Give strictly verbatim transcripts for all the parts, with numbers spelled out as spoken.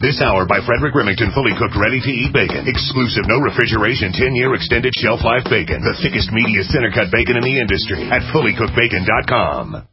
This hour by Frederick Remington, fully cooked, ready-to-eat bacon. Exclusive, no refrigeration, ten-year extended shelf life bacon. The thickest, meatiest, center-cut bacon in the industry at fully cooked bacon dot com.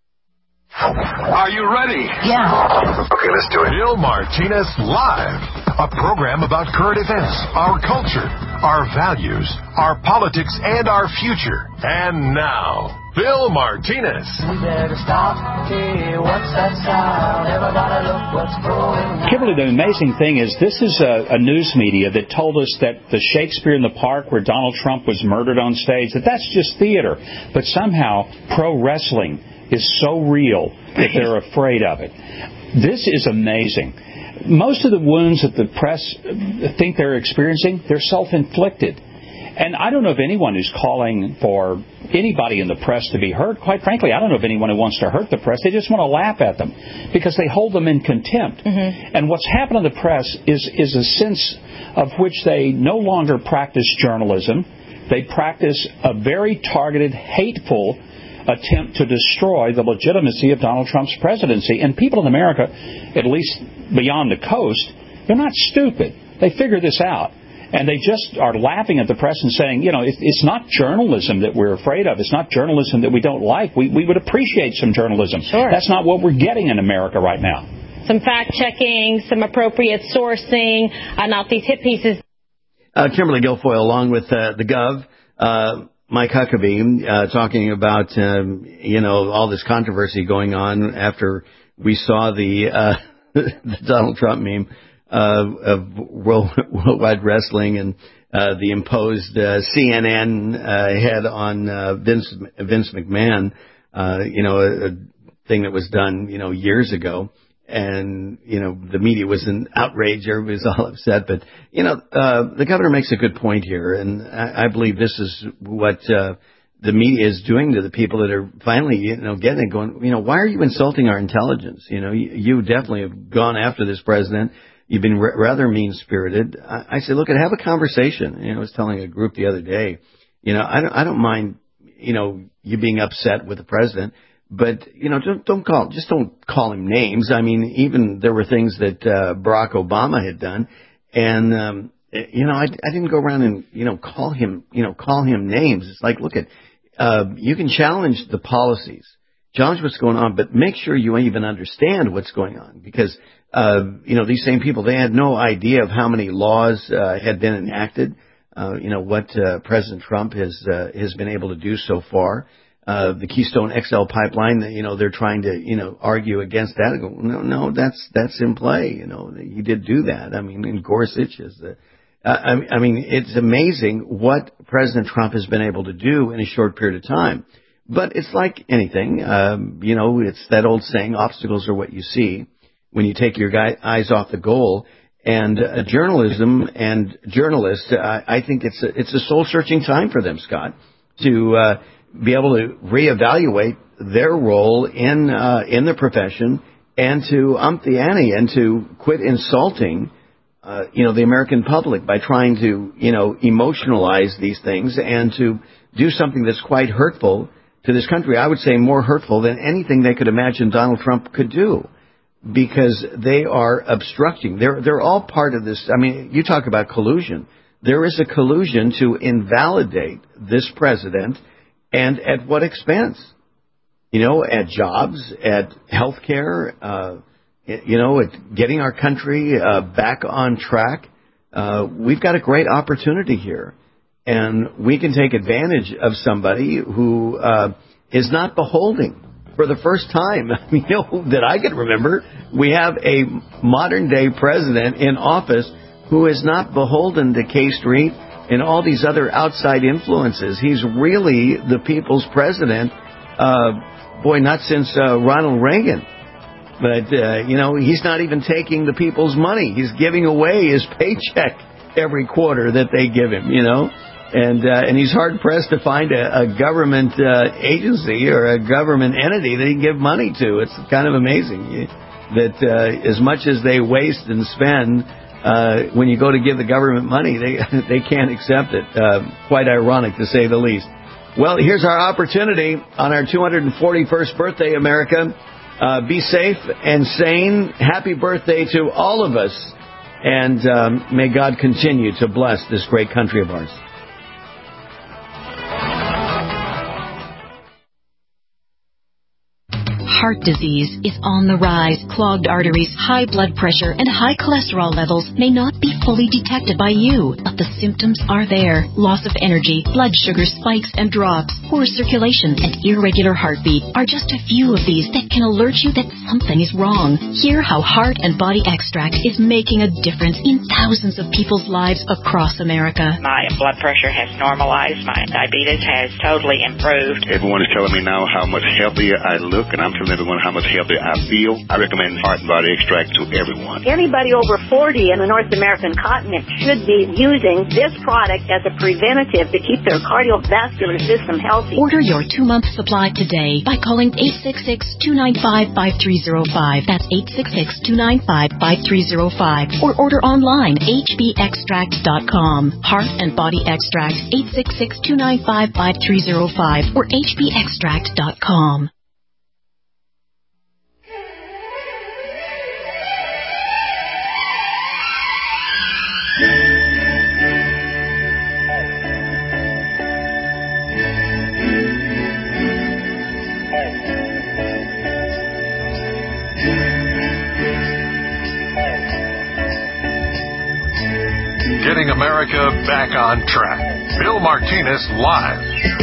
Are you ready? Yeah. Okay, let's do it. Bill Martinez Live, a program about current events, our culture, our values, our politics, and our future. And now, Bill Martinez. We better stop. Hey, what's that sound? Everybody look what's going on. Kimberly, the amazing thing is this is a, a news media that told us that the Shakespeare in the Park where Donald Trump was murdered on stage, that that's just theater. But somehow pro wrestling is so real that they're afraid of it. This is amazing. Most of the wounds that the press think they're experiencing, they're self-inflicted. And I don't know if anyone who's calling for anybody in the press to be hurt. Quite frankly, I don't know if anyone who wants to hurt the press. They just want to laugh at them because they hold them in contempt. Mm-hmm. And what's happened in the press is, is a sense of which they no longer practice journalism. They practice a very targeted, hateful attempt to destroy the legitimacy of Donald Trump's presidency. And people in America, at least beyond the coast, they're not stupid. They figure this out. And they just are laughing at the press and saying, you know, it, it's not journalism that we're afraid of. It's not journalism that we don't like. We, we would appreciate some journalism. Sure. That's not what we're getting in America right now. Some fact-checking, some appropriate sourcing, uh, not these hit pieces. Uh, Kimberly Guilfoyle, along with uh, the Gov, uh, Mike Huckabee, uh, talking about, um, you know, all this controversy going on after we saw the, uh, the Donald Trump meme uh, of World, Worldwide Wrestling and uh, the imposed uh, C N N uh, head on uh, Vince Vince McMahon, uh, you know, a, a thing that was done, you know, years ago. And, you know, the media was in outrage. Everybody was all upset. But, you know, uh, the governor makes a good point here. And I, I believe this is what uh, the media is doing to the people that are finally, you know, getting it going, you know, why are you insulting our intelligence? You know, you, you definitely have gone after this president. You've been r- rather mean-spirited. I, I say, look, have a conversation. You know, I was telling a group the other day, you know, I don't, I don't mind, you know, you being upset with the president. But, you know, don't, don't call, just don't call him names. I mean, even there were things that uh, Barack Obama had done. And, um, you know, I, I didn't go around and, you know, call him, you know, call him names. It's like, look at, uh, you can challenge the policies, challenge what's going on, but make sure you even understand what's going on. Because, uh, you know, these same people, they had no idea of how many laws uh, had been enacted, uh, you know, what uh, President Trump has, uh, has been able to do so far. Uh, the Keystone X L pipeline, you know, they're trying to, you know, argue against that. I go, no, no, that's, that's in play. You know, he did do that. I mean, in Gorsuch is the, uh, I, I mean, it's amazing what President Trump has been able to do in a short period of time. But it's like anything, um, you know, it's that old saying, obstacles are what you see when you take your guy, eyes off the goal. And uh, journalism and journalists, uh, I think it's a, it's a soul-searching time for them, Scott, to, uh, be able to reevaluate their role in uh, in the profession and to ump the ante and to quit insulting, uh, you know, the American public by trying to, you know, emotionalize these things and to do something that's quite hurtful to this country. I would say more hurtful than anything they could imagine Donald Trump could do, because they are obstructing. They're they're all part of this. I mean, you talk about collusion. There is a collusion to invalidate this president. And at what expense? You know, at jobs, at health care, uh, you know, at getting our country uh, back on track. Uh, we've got a great opportunity here. And we can take advantage of somebody who uh, is not beholding. For the first time, you know, that I can remember, we have a modern-day president in office who is not beholden to K Street and all these other outside influences. He's really the people's president. Uh, boy, not since uh, Ronald Reagan. But, uh, you know, he's not even taking the people's money. He's giving away his paycheck every quarter that they give him, you know. And uh, and he's hard-pressed to find a, a government uh, agency or a government entity that he can give money to. It's kind of amazing that uh, as much as they waste and spend, Uh, when you go to give the government money, they they can't accept it. Uh, quite ironic, to say the least. Well, here's our opportunity on our two hundred forty-first birthday, America. Uh, be safe and sane. Happy birthday to all of us. And um, may God continue to bless this great country of ours. Heart disease is on the rise. Clogged arteries, high blood pressure, and high cholesterol levels may not be fully detected by you, but the symptoms are there. Loss of energy, blood sugar spikes and drops, poor circulation, and irregular heartbeat are just a few of these that can alert you that something is wrong. Hear how Heart and Body Extract is making a difference in thousands of people's lives across America. My blood pressure has normalized. My diabetes has totally improved. Everyone is telling me now how much healthier I look, and I'm telling everyone how much healthier I feel. I recommend Heart and Body Extract to everyone. Anybody over forty in the North American continent should be using this product as a preventative to keep their cardiovascular system healthy. Order your two-month supply today by calling eight six six, two nine five, five three zero five. That's eight six six, two nine five, five three zero five. Or order online, h b extract dot com. Heart and Body Extract, eight six six, two nine five, five three zero five or h b extract dot com. Getting America back on track. Bill Martinez Live.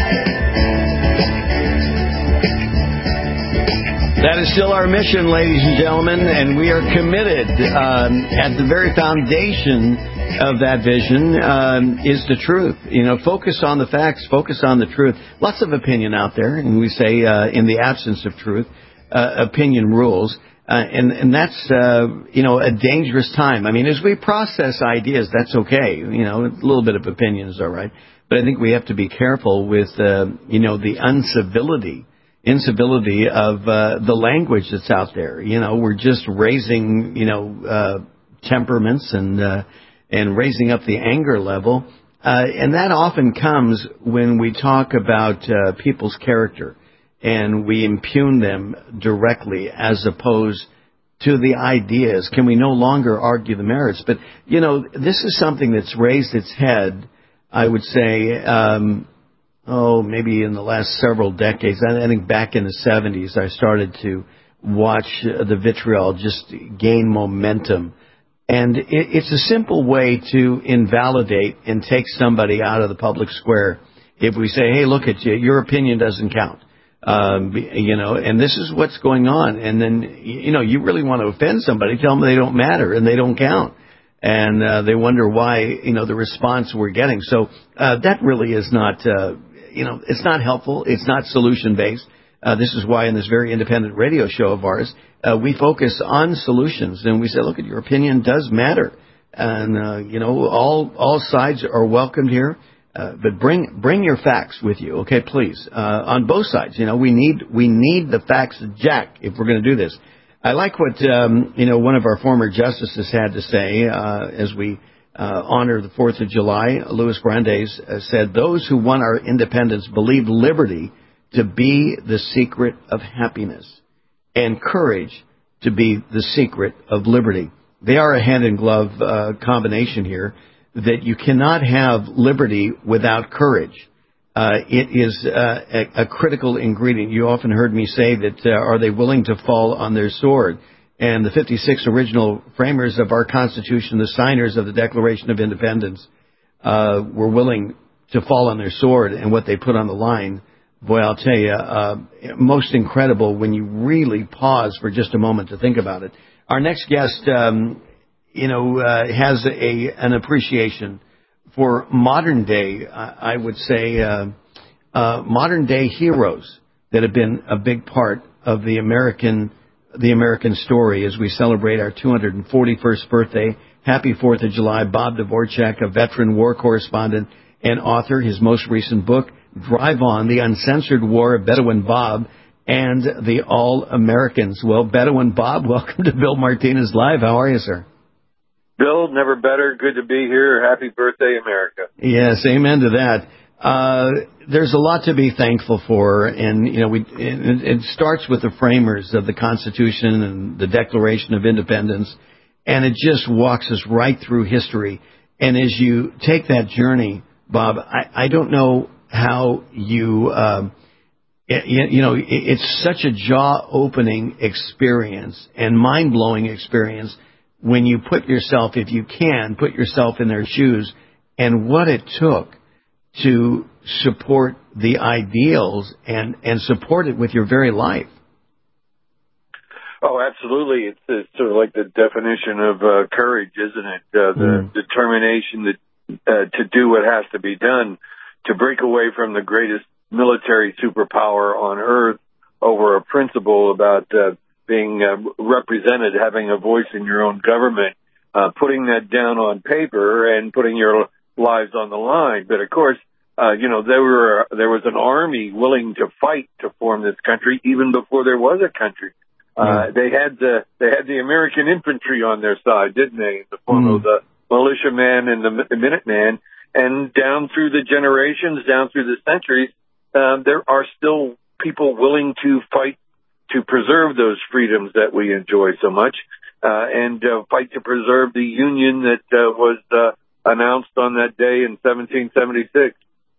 That is still our mission, ladies and gentlemen, and we are committed. Um, at the very foundation of that vision um, is the truth. You know, focus on the facts, focus on the truth. Lots of opinion out there, and we say uh, in the absence of truth, uh, opinion rules. Uh, and, and that's, uh, you know, a dangerous time. I mean, as we process ideas, that's okay. You know, a little bit of opinion is all right. But I think we have to be careful with, uh, you know, the uncivility, incivility of uh, the language that's out there. You know, we're just raising, you know, uh, temperaments and uh, and raising up the anger level. Uh, and that often comes when we talk about uh, people's character. And we impugn them directly as opposed to the ideas. Can we no longer argue the merits? But, you know, this is something that's raised its head, I would say, um, oh, maybe in the last several decades. I think back in the seventies, I started to watch the vitriol just gain momentum. And it, it's a simple way to invalidate and take somebody out of the public square. If we say, hey, look at you, your opinion doesn't count. Um, you know, and this is what's going on. And then, you know, you really want to offend somebody, tell them they don't matter and they don't count. And uh, they wonder why, you know, the response we're getting. So uh, that really is not, uh, you know, it's not helpful. It's not solution-based. Uh, this is why in this very independent radio show of ours, uh, we focus on solutions. And we say, look, at your opinion does matter. And, uh, you know, all all sides are welcomed here. Uh, but bring bring your facts with you, okay, please, uh, on both sides. You know, we need we need the facts, Jack, if we're going to do this. I like what, um, you know, one of our former justices had to say uh, as we uh, honor the fourth of July. Louis Brandeis uh, said, those who won our independence believe liberty to be the secret of happiness and courage to be the secret of liberty. They are a hand-in-glove uh, combination here. That you cannot have liberty without courage. Uh, it is uh, a, a critical ingredient. You often heard me say that, uh, are they willing to fall on their sword? And the fifty-six original framers of our Constitution, the signers of the Declaration of Independence, uh, were willing to fall on their sword, and what they put on the line, boy, I'll tell you, uh, most incredible when you really pause for just a moment to think about it. Our next guest, um, you know, uh, has a an appreciation for modern day, I, I would say, uh, uh, modern day heroes that have been a big part of the American the American story as we celebrate our two hundred forty-first birthday. Happy fourth of July. Bob Dvorak, a veteran war correspondent and author. His most recent book, Drive On, The Uncensored War of Bedouin Bob and the All-Americans. Well, Bedouin Bob, welcome to Bill Martinez Live. How are you, sir? Bill, never better. Good to be here. Happy birthday, America. Yes, amen to that. uh, there's a lot to be thankful for, and you know, we it, it starts with the framers of the Constitution and the Declaration of Independence, and it just walks us right through history. And as you take that journey, Bob, I, I don't know how you, um, it, you know, it, it's such a jaw-opening experience and mind-blowing experience when you put yourself, if you can, put yourself in their shoes, and what it took to support the ideals and, and support it with your very life. Oh, absolutely. It's, it's sort of like the definition of uh, courage, isn't it? Uh, the mm. determination that, uh, to do what has to be done, to break away from the greatest military superpower on earth over a principle about uh, being uh, represented, having a voice in your own government, uh, putting that down on paper and putting your lives on the line. But, of course, uh, you know, there were there was an army willing to fight to form this country even before there was a country. Uh, they had the they had the American infantry on their side, didn't they? In the form mm. of the militiaman and the, the Minuteman. And down through the generations, down through the centuries, um, there are still people willing to fight to preserve those freedoms that we enjoy so much, uh, and uh, fight to preserve the Union that uh, was uh, announced on that day in seventeen seventy-six.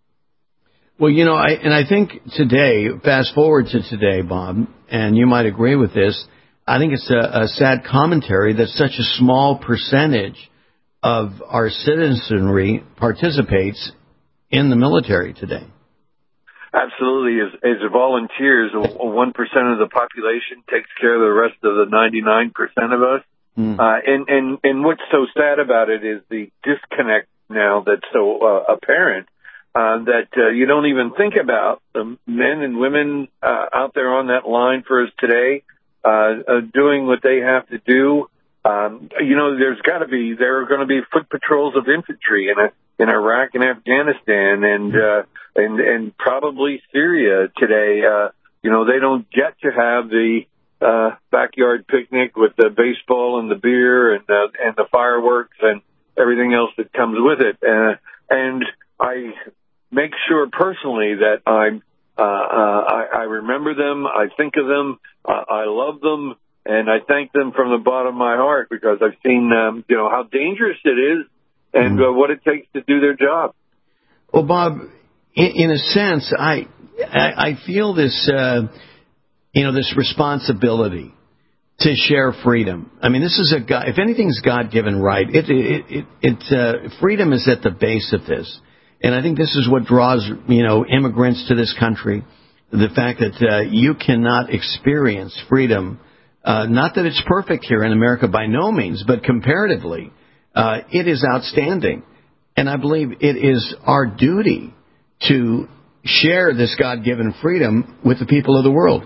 Well, you know, I, and I think today, fast forward to today, Bob, and you might agree with this, I think it's a, a sad commentary that such a small percentage of our citizenry participates in the military today. Absolutely. As, as volunteers, one percent of the population takes care of the rest of the ninety-nine percent of us. Mm. Uh, and, and, and what's so sad about it is the disconnect now that's so uh, apparent. Uh, that uh, you don't even think about the men and women uh, out there on that line for us today, uh, uh, doing what they have to do. Um, you know, there's got to be, there are going to be foot patrols of infantry in a, in Iraq and Afghanistan and uh, and and probably Syria today. Uh, you know, they don't get to have the uh, backyard picnic with the baseball and the beer and uh, and the fireworks and everything else that comes with it. Uh, and I make sure personally that I'm, uh, uh, I, I remember them, I think of them, uh, I love them, and I thank them from the bottom of my heart because I've seen, um, you know, how dangerous it is and uh, what it takes to do their job. Well, Bob, in, in a sense, I, I, I feel this, uh, you know, this responsibility to share freedom. I mean, this is a God, if anything's God-given right, it, it, it, it uh, freedom is at the base of this. And I think this is what draws, you know, immigrants to this country, the fact that uh, you cannot experience freedom. Uh, not that it's perfect here in America by no means, but comparatively, uh, it is outstanding. And I believe it is our duty to share this God-given freedom with the people of the world.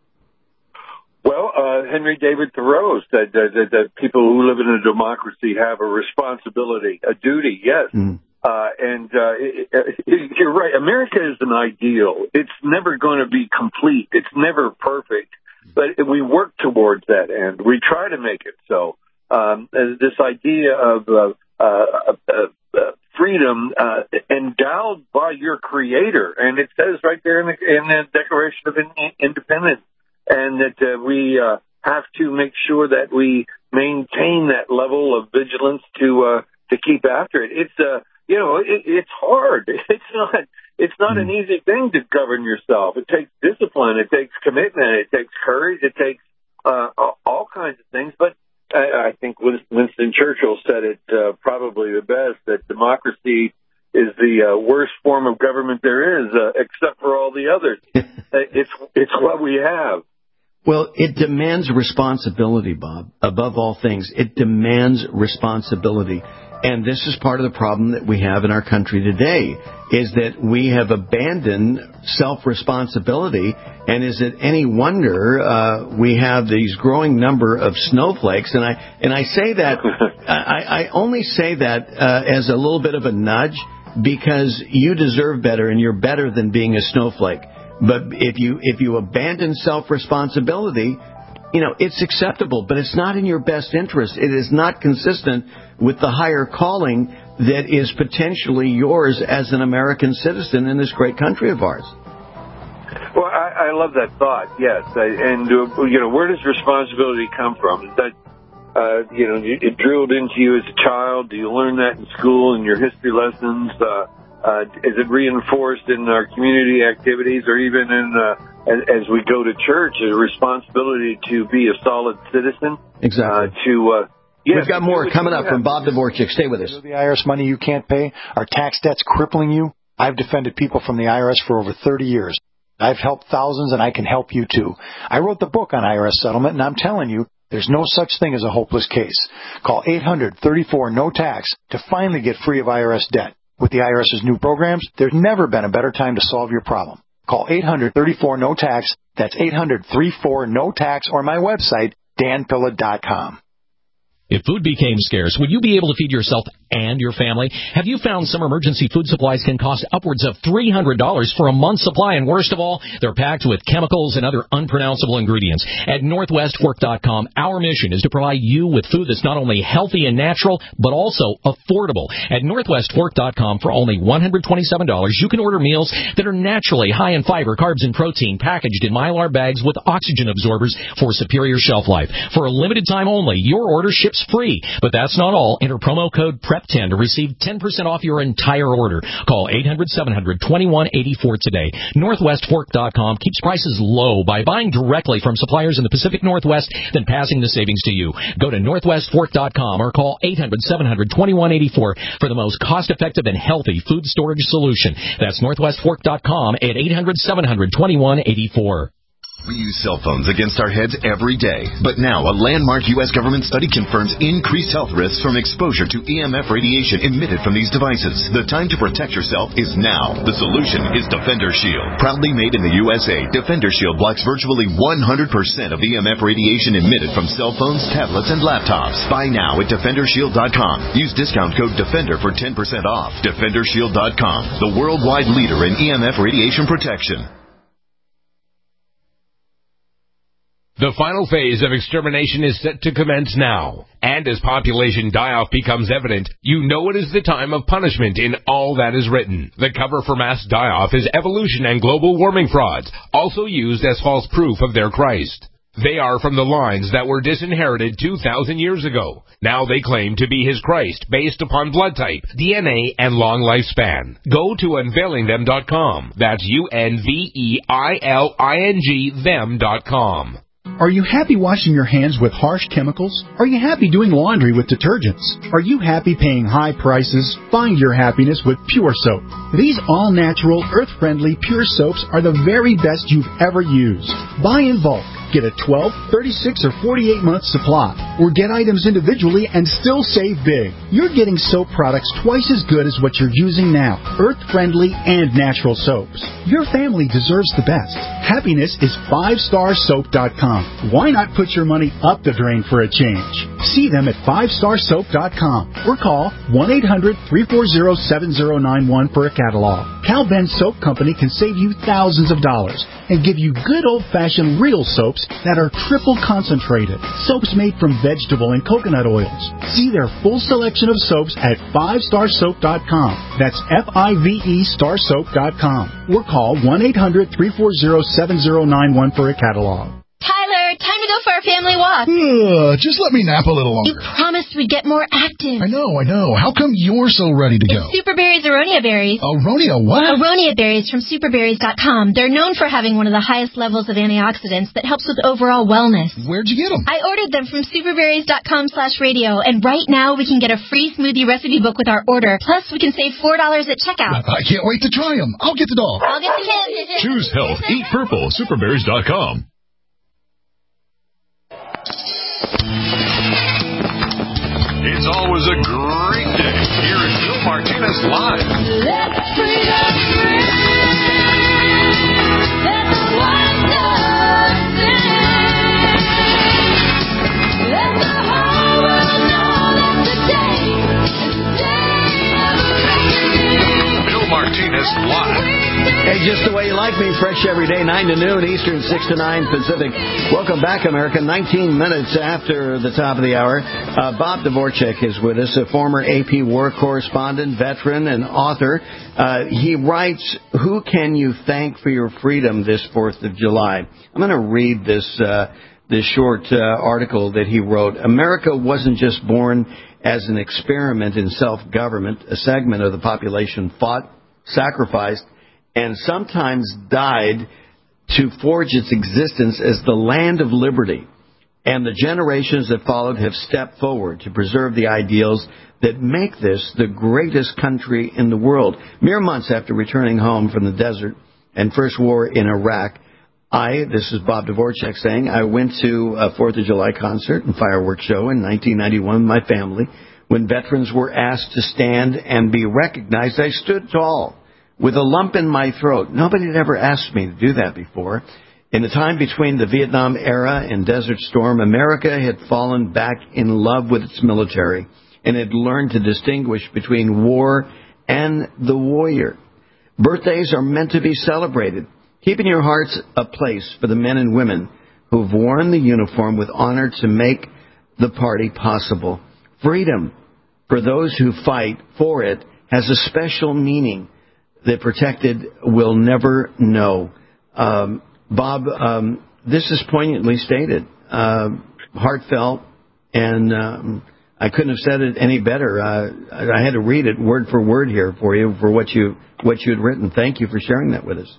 Well, uh, Henry David Thoreau said that, that, that people who live in a democracy have a responsibility, a duty, yes. Mm. Uh, and uh, it, it, you're right. America is an ideal. It's never going to be complete. It's never perfect. But we work towards that end. We try to make it so. Um, this idea of uh, uh, uh, uh, freedom uh, endowed by your Creator, and it says right there in the, in the Declaration of Independence, and that uh, we uh, have to make sure that we maintain that level of vigilance to uh, to keep after it. It's a uh, You know, it, it's hard. It's not. It's not an easy thing to govern yourself. It takes discipline. It takes commitment. It takes courage. It takes uh, all kinds of things. But I, I think Winston Churchill said it uh, probably the best, that democracy is the uh, worst form of government there is, uh, except for all the others. it's it's what we have. Well, it demands responsibility, Bob. Above all things, it demands responsibility. And this is part of the problem that we have in our country today, is that we have abandoned self-responsibility. And is it any wonder uh, we have these growing number of snowflakes? And I and I say that, I, I only say that uh, as a little bit of a nudge, because you deserve better and you're better than being a snowflake. But if you if you abandon self-responsibility, you know, it's acceptable, but it's not in your best interest. It is not consistent with the higher calling that is potentially yours as an American citizen in this great country of ours. Well, I, I love that thought, yes. I, and, uh, you know, where does responsibility come from? Is that, uh, you know, it drilled into you as a child? Do you learn that in school, in your history lessons? Uh, uh, is it reinforced in our community activities or even in, uh, as, as we go to church, a responsibility to be a solid citizen? Exactly. Uh, to, uh, yeah, We've got more coming up from Bob Dvorak. Stay with us. The I R S money you can't pay, our tax debt's crippling you. I've defended people from the I R S for over thirty years. I've helped thousands, and I can help you, too. I wrote the book on I R S settlement, and I'm telling you, there's no such thing as a hopeless case. Call eight hundred thirty-four no tax to finally get free of I R S debt. With the IRS's new programs, there's never been a better time to solve your problem. Call eight hundred thirty-four no tax. That's eight hundred thirty-four no tax, or my website, dan pilla dot com. If food became scarce, would you be able to feed yourself and your family? Have you found some emergency food supplies can cost upwards of three hundred dollars for a month's supply? And worst of all, they're packed with chemicals and other unpronounceable ingredients. At Northwest Fork dot com, our mission is to provide you with food that's not only healthy and natural, but also affordable. At Northwest Fork dot com, for only one hundred twenty-seven dollars, you can order meals that are naturally high in fiber, carbs, and protein, packaged in Mylar bags with oxygen absorbers for superior shelf life. For a limited time only, your order ships free. But that's not all. Enter promo code P R E P ten to receive ten percent off your entire order. Call eight hundred seven hundred twenty-one eighty-four today. Northwest Fork dot com keeps prices low by buying directly from suppliers in the Pacific Northwest, then passing the savings to you. Go to Northwest Fork dot com or call eight hundred seven hundred twenty-one eighty-four for the most cost-effective and healthy food storage solution. That's Northwest Fork dot com at eight hundred seven hundred twenty-one eighty-four. We use cell phones against our heads every day. But now, a landmark U S government study confirms increased health risks from exposure to E M F radiation emitted from these devices. The time to protect yourself is now. The solution is Defender Shield. Proudly made in the U S A, Defender Shield blocks virtually one hundred percent of E M F radiation emitted from cell phones, tablets, and laptops. Buy now at Defender Shield dot com. Use discount code DEFENDER for ten percent off. Defender Shield dot com, the worldwide leader in E M F radiation protection. The final phase of extermination is set to commence now. And as population die-off becomes evident, you know it is the time of punishment in all that is written. The cover for mass die-off is evolution and global warming frauds, also used as false proof of their Christ. They are from the lines that were disinherited two thousand years ago. Now they claim to be his Christ based upon blood type, D N A, and long lifespan. Go to unveiling them dot com. That's U N V E I L I N G them dot com. Are you happy washing your hands with harsh chemicals? Are you happy doing laundry with detergents? Are you happy paying high prices? Find your happiness with Pure Soap. These all-natural, earth-friendly Pure Soaps are the very best you've ever used. Buy in bulk. Get a twelve, thirty-six, or forty-eight month supply. Or get items individually and still save big. You're getting soap products twice as good as what you're using now. Earth-friendly and natural soaps. Your family deserves the best. Happiness is five star soap dot com. Why not put your money up the drain for a change? See them at five star soap dot com or call one eight hundred, three four zero, seven zero nine one for a catalog. Cal Ben Soap Company can save you thousands of dollars and give you good old-fashioned real soaps that are triple concentrated. Soaps made from vegetable and coconut oils. See their full selection of soaps at five star soap dot com. That's F I V E star soap dot com. Or call one eight hundred, three four zero, seven zero nine one for a catalog. Tyler, time to go for our family walk. Uh, just let me nap a little longer. You promised we'd get more active. I know, I know. How come you're so ready to it's go? Superberry's Aronia berries. Aronia what? Aronia berries from superberries dot com. They're known for having one of the highest levels of antioxidants that helps with overall wellness. Where'd you get them? I ordered them from superberries dot com slash radio, and right now we can get a free smoothie recipe book with our order. Plus, we can save four dollars at checkout. I can't wait to try them. I'll get the dog. I'll get the kids. Choose health. Eat purple. superberries dot com. It's always a great day here at Bill Martinez Live. Let freedom ring. Let the wonders sing. Let the whole world know that today is the day of freedom. Bill Martinez Live. Hey, just the way you like me, fresh every day, nine to noon Eastern, six to nine Pacific. Welcome back, America. nineteen minutes after the top of the hour. Uh, Bob Dvorak is with us, a former A P war correspondent, veteran, and author. Uh, he writes, "Who can you thank for your freedom this fourth of July?" I'm going to read this uh, this short uh, article that he wrote. "America wasn't just born as an experiment in self-government. A segment of the population fought, sacrificed, and sometimes died to forge its existence as the land of liberty. And the generations that followed have stepped forward to preserve the ideals that make this the greatest country in the world." Mere months after returning home from the desert and first war in Iraq, I, this is Bob Dvorak saying, I went to a fourth of July concert and fireworks show in nineteen ninety-one with my family. When veterans were asked to stand and be recognized, I stood tall with a lump in my throat. Nobody had ever asked me to do that before. In the time between the Vietnam era and Desert Storm, America had fallen back in love with its military and had learned to distinguish between war and the warrior. Birthdays are meant to be celebrated. Keep in your hearts a place for the men and women who've worn the uniform with honor to make the party possible. Freedom, for those who fight for it, has a special meaning that protected will never know. Um, Bob, um, this is poignantly stated, uh, heartfelt, and um, I couldn't have said it any better. Uh, I had to read it word for word here for you for what you what you had written. Thank you for sharing that with us.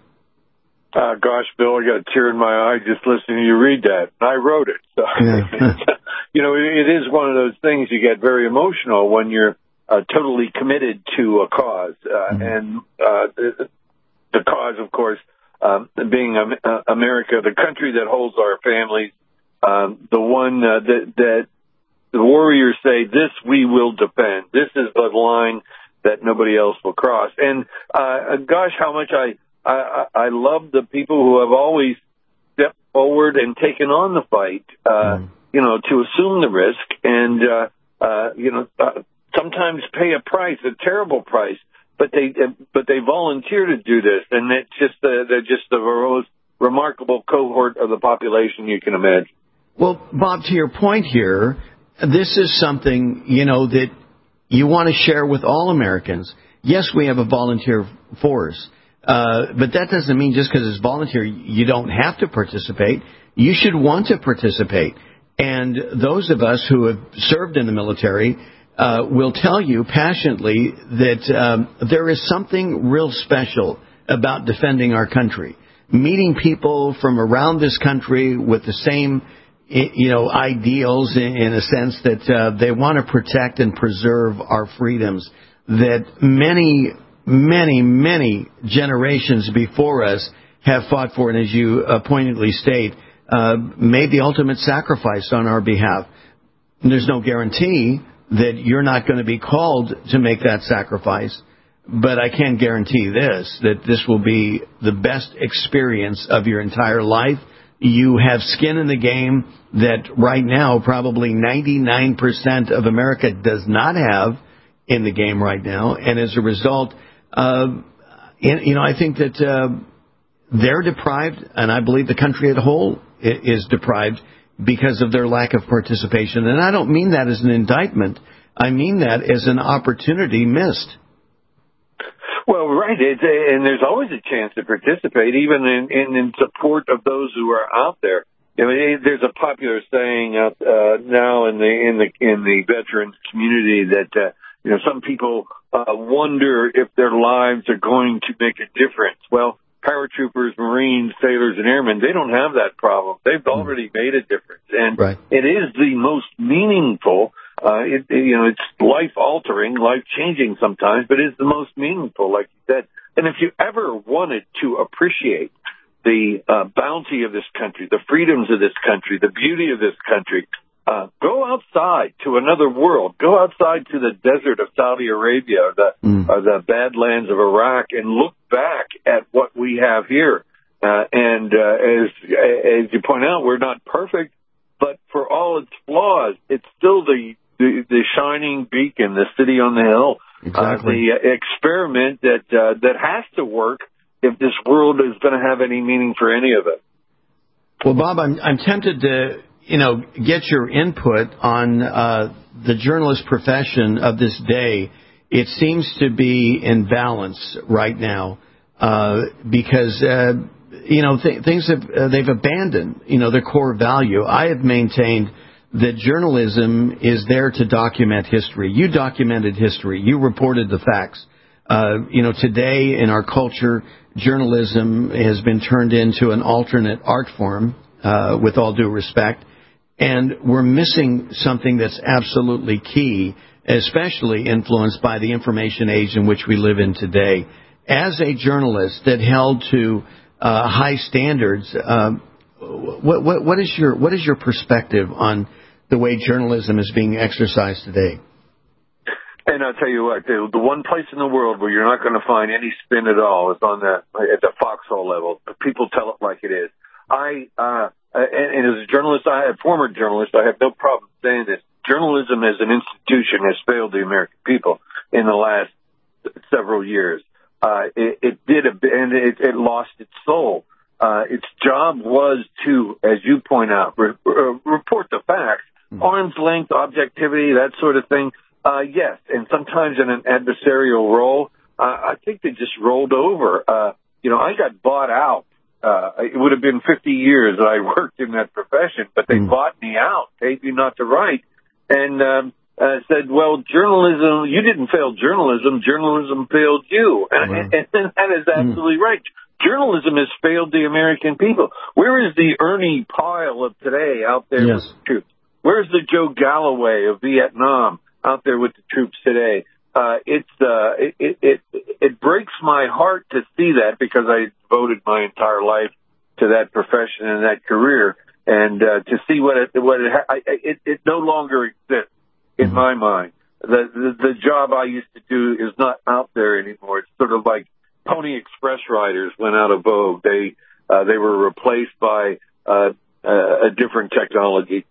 Uh, gosh, Bill, I got a tear in my eye just listening to you read that. I wrote it. So, yeah. you know, it, it is one of those things you get very emotional when you're uh, totally committed to a cause. Uh, mm-hmm. And uh, the, the cause, of course, Um, being uh, America, the country that holds our families, um, the one uh, that, that the warriors say, this we will defend. This is the line that nobody else will cross. And uh, gosh, how much I, I, I love the people who have always stepped forward and taken on the fight, uh, mm. you know, to assume the risk and, uh, uh, you know, uh, sometimes pay a price, a terrible price. But they, but they volunteer to do this, and it's just the, they're just the most remarkable cohort of the population you can imagine. Well, Bob, to your point here, this is something, you know, that you want to share with all Americans. Yes, we have a volunteer force, uh, but that doesn't mean just because it's volunteer you don't have to participate. You should want to participate. And those of us who have served in the military Uh, will tell you passionately that um, there is something real special about defending our country. Meeting people from around this country with the same, you know, ideals in, in a sense that uh, they want to protect and preserve our freedoms that many, many, many generations before us have fought for, and as you uh, poignantly state, uh, made the ultimate sacrifice on our behalf. And there's no guarantee that you're not going to be called to make that sacrifice. But I can guarantee this, that this will be the best experience of your entire life. You have skin in the game that right now probably ninety-nine percent of America does not have in the game right now. And as a result, uh, you know, I think that uh, they're deprived, and I believe the country as a whole is deprived because of their lack of participation. And I don't mean that as an indictment. I mean that as an opportunity missed. Well, right. It's a, and there's always a chance to participate, even in, in, in support of those who are out there. You know, there's a popular saying out, uh, now in the in the in the veterans community that uh, you know some people uh, wonder if their lives are going to make a difference. Well, paratroopers, Marines, sailors, and airmen, they don't have that problem. They've already made a difference. And right. It is the most meaningful, uh, it, you know, it's life-altering, life-changing sometimes, but it's the most meaningful, like you said. And if you ever wanted to appreciate the uh, bounty of this country, the freedoms of this country, the beauty of this country, Uh, go outside to another world. Go outside to the desert of Saudi Arabia or the, mm. or the badlands of Iraq and look back at what we have here. Uh, and uh, as as you point out, we're not perfect, but for all its flaws, it's still the the, the shining beacon, the city on the hill, exactly. uh, the experiment that uh, that has to work if this world is going to have any meaning for any of it. Well, Bob, I'm I'm tempted to. you know, get your input on uh, the journalist profession of this day. It seems to be in balance right now uh, because, uh, you know, th- things have, uh, they've abandoned, you know, their core value. I have maintained that journalism is there to document history. You documented history. You reported the facts. Uh, you know, today in our culture, journalism has been turned into an alternate art form, uh, with all due respect. And we're missing something that's absolutely key, especially influenced by the information age in which we live in today. As a journalist that held to uh, high standards, uh, what, what, what is your what is your perspective on the way journalism is being exercised today? And I'll tell you what, the, the one place in the world where you're not going to find any spin at all is on the at the foxhole level. People tell it like it is. I uh, and, and as a journalist, I a former journalist, I have no problem saying this. Journalism as an institution has failed the American people in the last several years. Uh, it, it did, a, and it, it lost its soul. Uh, its job was to, as you point out, re- re- report the facts, mm-hmm. arm's length, objectivity, that sort of thing. Uh, yes, and sometimes in an adversarial role, uh, I think they just rolled over. Uh, you know, I got bought out. Uh, it would have been fifty years that I worked in that profession, but they mm. bought me out, paid me not to write, and um, uh, said, well, journalism, you didn't fail journalism, journalism failed you. And, wow. and, and that is absolutely mm. right. Journalism has failed the American people. Where is the Ernie Pyle of today out there yes. with the troops? Where's the Joe Galloway of Vietnam out there with the troops today? Uh, it's, uh, it, it, it breaks my heart to see that because I devoted my entire life to that profession and that career. And, uh, to see what it, what it, I, it, it no longer exists in my mind. The, the, the job I used to do is not out there anymore. It's sort of like Pony Express riders went out of vogue. They, uh, they were replaced by, uh, uh a different technology.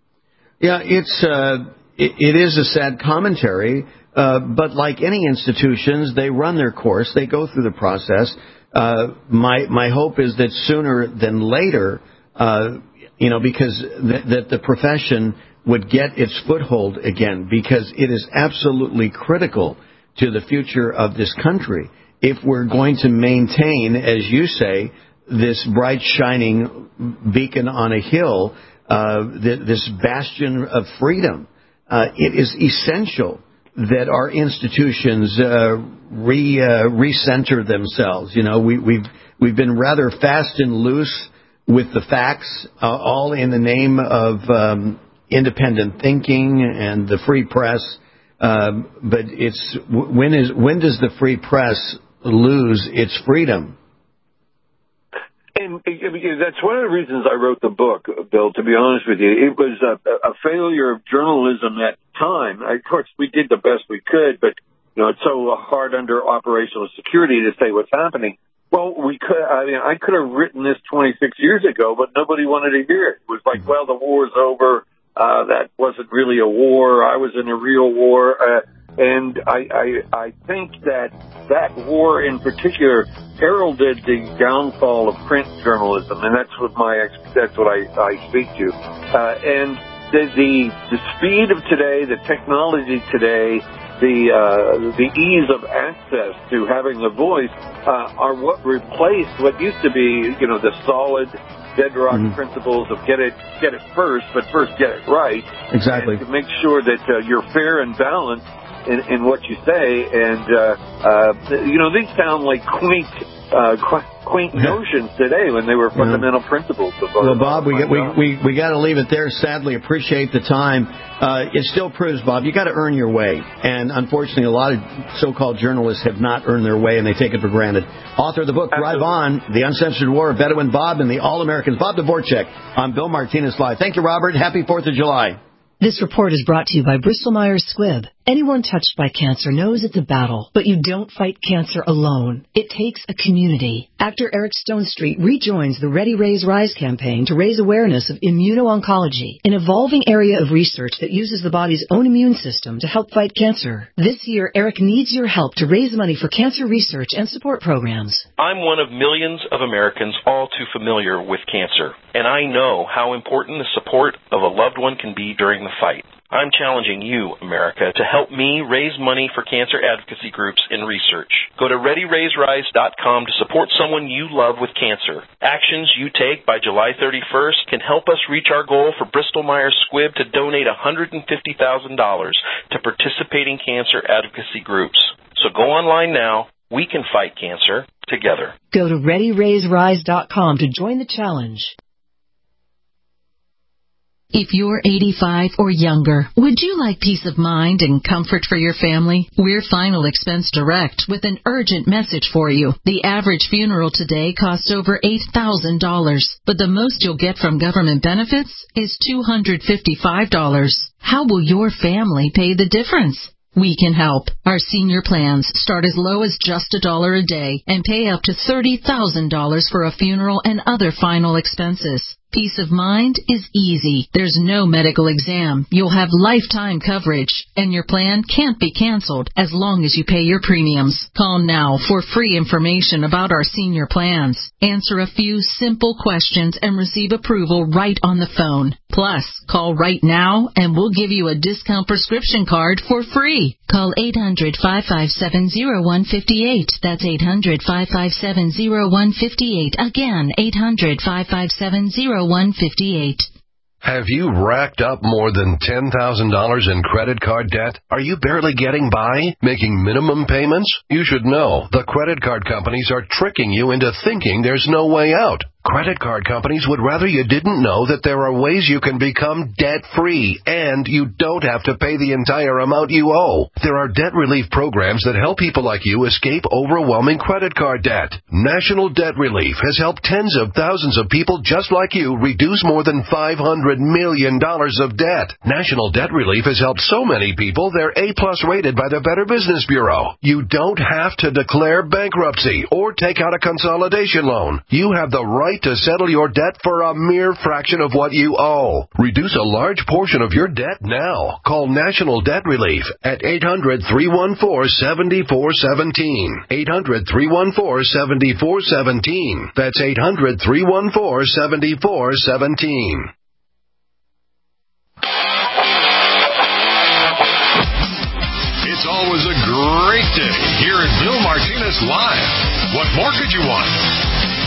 Yeah, it's, uh, it, it is a sad commentary. Uh, but like any institutions, they run their course. They go through the process. Uh, my my hope is that sooner than later, uh, you know, because th- that the profession would get its foothold again, because it is absolutely critical to the future of this country. If we're going to maintain, as you say, this bright shining beacon on a hill, uh, th- this bastion of freedom, uh, it is essential that our institutions uh, re uh, recenter themselves. You know, we, we've we've been rather fast and loose with the facts, uh, all in the name of um, independent thinking and the free press. Um, but it's when is when does the free press lose its freedom? And that's one of the reasons I wrote the book, Bill, to be honest with you. It was a, a failure of journalism at the time. Of course, we did the best we could, but, you know, it's so hard under operational security to say what's happening. Well, we could, I mean, I could have written this twenty-six years ago, but nobody wanted to hear it. It was like, well, the war's over. Uh, that wasn't really a war. I was in a real war. Uh, and I, I, I think that that war in particular heralded the downfall of print journalism, and that's what my that's what I, I speak to. Uh, and the, the the speed of today, the technology today, the uh, the ease of access to having a voice uh, are what replaced what used to be, you know, the solid bedrock mm-hmm. principles of get it get it first, but first get it right. Exactly. And to make sure that uh, you're fair and balanced in, in what you say, and uh, uh, you know, these sound like quaint, uh, quaint notions today when they were fundamental yeah. principles. Of well, Bob, we we we we got to leave it there. Sadly, appreciate the time. Uh, it still proves, Bob, you got to earn your way, and unfortunately, a lot of so-called journalists have not earned their way, and they take it for granted. Author of the book, Drive On: The Uncensored War of Bedouin Bob and the All-Americans, Bob Dvorak, on Bill Martinez Live. Thank you, Robert. Happy Fourth of July. This report is brought to you by Bristol Myers Squibb. Anyone touched by cancer knows it's a battle, but you don't fight cancer alone. It takes a community. Actor Eric Stonestreet rejoins the Ready Raise Rise campaign to raise awareness of immuno-oncology, an evolving area of research that uses the body's own immune system to help fight cancer. This year, Eric needs your help to raise money for cancer research and support programs. I'm one of millions of Americans all too familiar with cancer, and I know how important the support of a loved one can be during the fight. I'm challenging you, America, to help me raise money for cancer advocacy groups and research. Go to ready raise rise dot com to support someone you love with cancer. Actions you take by July thirty-first can help us reach our goal for Bristol Myers Squibb to donate one hundred fifty thousand dollars to participating cancer advocacy groups. So go online now. We can fight cancer together. Go to ready raise rise dot com to join the challenge. If you're eighty-five or younger, would you like peace of mind and comfort for your family? We're Final Expense Direct with an urgent message for you. The average funeral today costs over eight thousand dollars, but the most you'll get from government benefits is two hundred fifty-five dollars. How will your family pay the difference? We can help. Our senior plans start as low as just a dollar a day and pay up to thirty thousand dollars for a funeral and other final expenses. Peace of mind is easy. There's no medical exam. You'll have lifetime coverage, and your plan can't be canceled as long as you pay your premiums. Call now for free information about our senior plans. Answer a few simple questions and receive approval right on the phone. Plus, call right now and we'll give you a discount prescription card for free. Call eight hundred, five five seven, zero one five eight. That's eight hundred, five five seven, zero one five eight. Again, eight hundred, five five seven, zero one five eight. Have you racked up more than ten thousand dollars in credit card debt? Are you barely getting by, making minimum payments? You should know the credit card companies are tricking you into thinking there's no way out. Credit card companies would rather you didn't know that there are ways you can become debt-free, and you don't have to pay the entire amount you owe. There are debt relief programs that help people like you escape overwhelming credit card debt. National Debt Relief has helped tens of thousands of people just like you reduce more than five hundred million dollars of debt. National Debt Relief has helped so many people they're A-plus rated by the Better Business Bureau. You don't have to declare bankruptcy or take out a consolidation loan. You have the right to settle your debt for a mere fraction of what you owe. Reduce a large portion of your debt now. Call National Debt Relief at eight hundred, three one four, seven four one seven. eight hundred, three one four, seven four one seven. That's eight hundred, three one four, seven four one seven. It's always a great day here at Bill Martinez Live. What more could you want?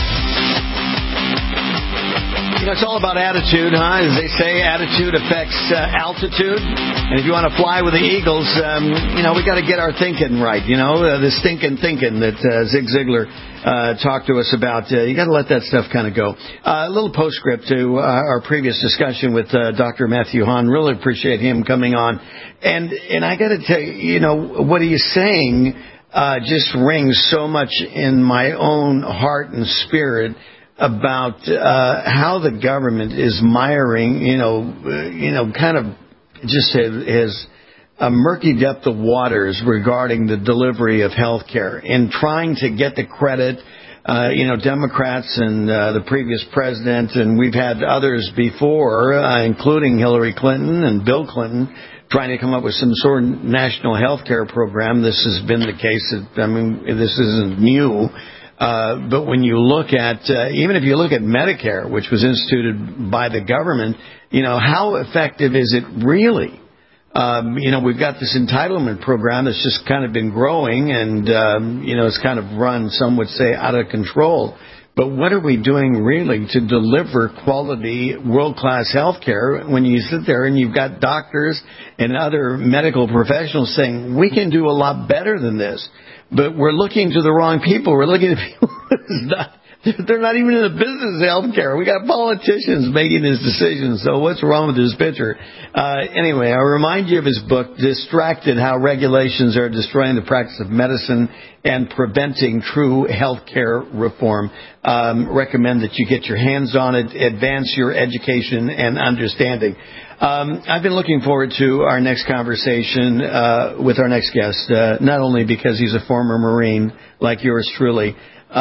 You know, it's all about attitude, huh? As they say, attitude affects uh, altitude. And if you want to fly with the Eagles, um, you know, we got to get our thinking right. You know, uh, the stinking thinking that uh, Zig Ziglar uh, talked to us about. Uh, you got to let that stuff kind of go. Uh, a little postscript to uh, our previous discussion with uh, Doctor Matthew Hahn. Really appreciate him coming on. And and I got to tell you, you know, what he's saying uh, just rings so much in my own heart and spirit about uh, how the government is miring, you know, uh, you know, kind of just has, has a murky depth of waters regarding the delivery of health care and trying to get the credit. Uh, you know, Democrats and uh, the previous president, and we've had others before, uh, including Hillary Clinton and Bill Clinton, trying to come up with some sort of national health care program. This has been the case. I mean, this isn't new. Uh, but when you look at, uh, even if you look at Medicare, which was instituted by the government, you know, how effective is it really? Um, you know, we've got this entitlement program that's just kind of been growing and, um, you know, it's kind of run, some would say, out of control. But what are we doing really to deliver quality, world-class health care when you sit there and you've got doctors and other medical professionals saying, we can do a lot better than this? But we're looking to the wrong people. We're looking at people who's not They're not even in the business of healthcare. We got politicians making these decisions. So what's wrong with this picture? Uh, anyway, I remind you of his book, Distracted: How Regulations Are Destroying the Practice of Medicine and Preventing True Healthcare Reform. Um, recommend that you get your hands on it, advance your education and understanding. Um, I've been looking forward to our next conversation uh, with our next guest, uh, not only because he's a former Marine like yours truly,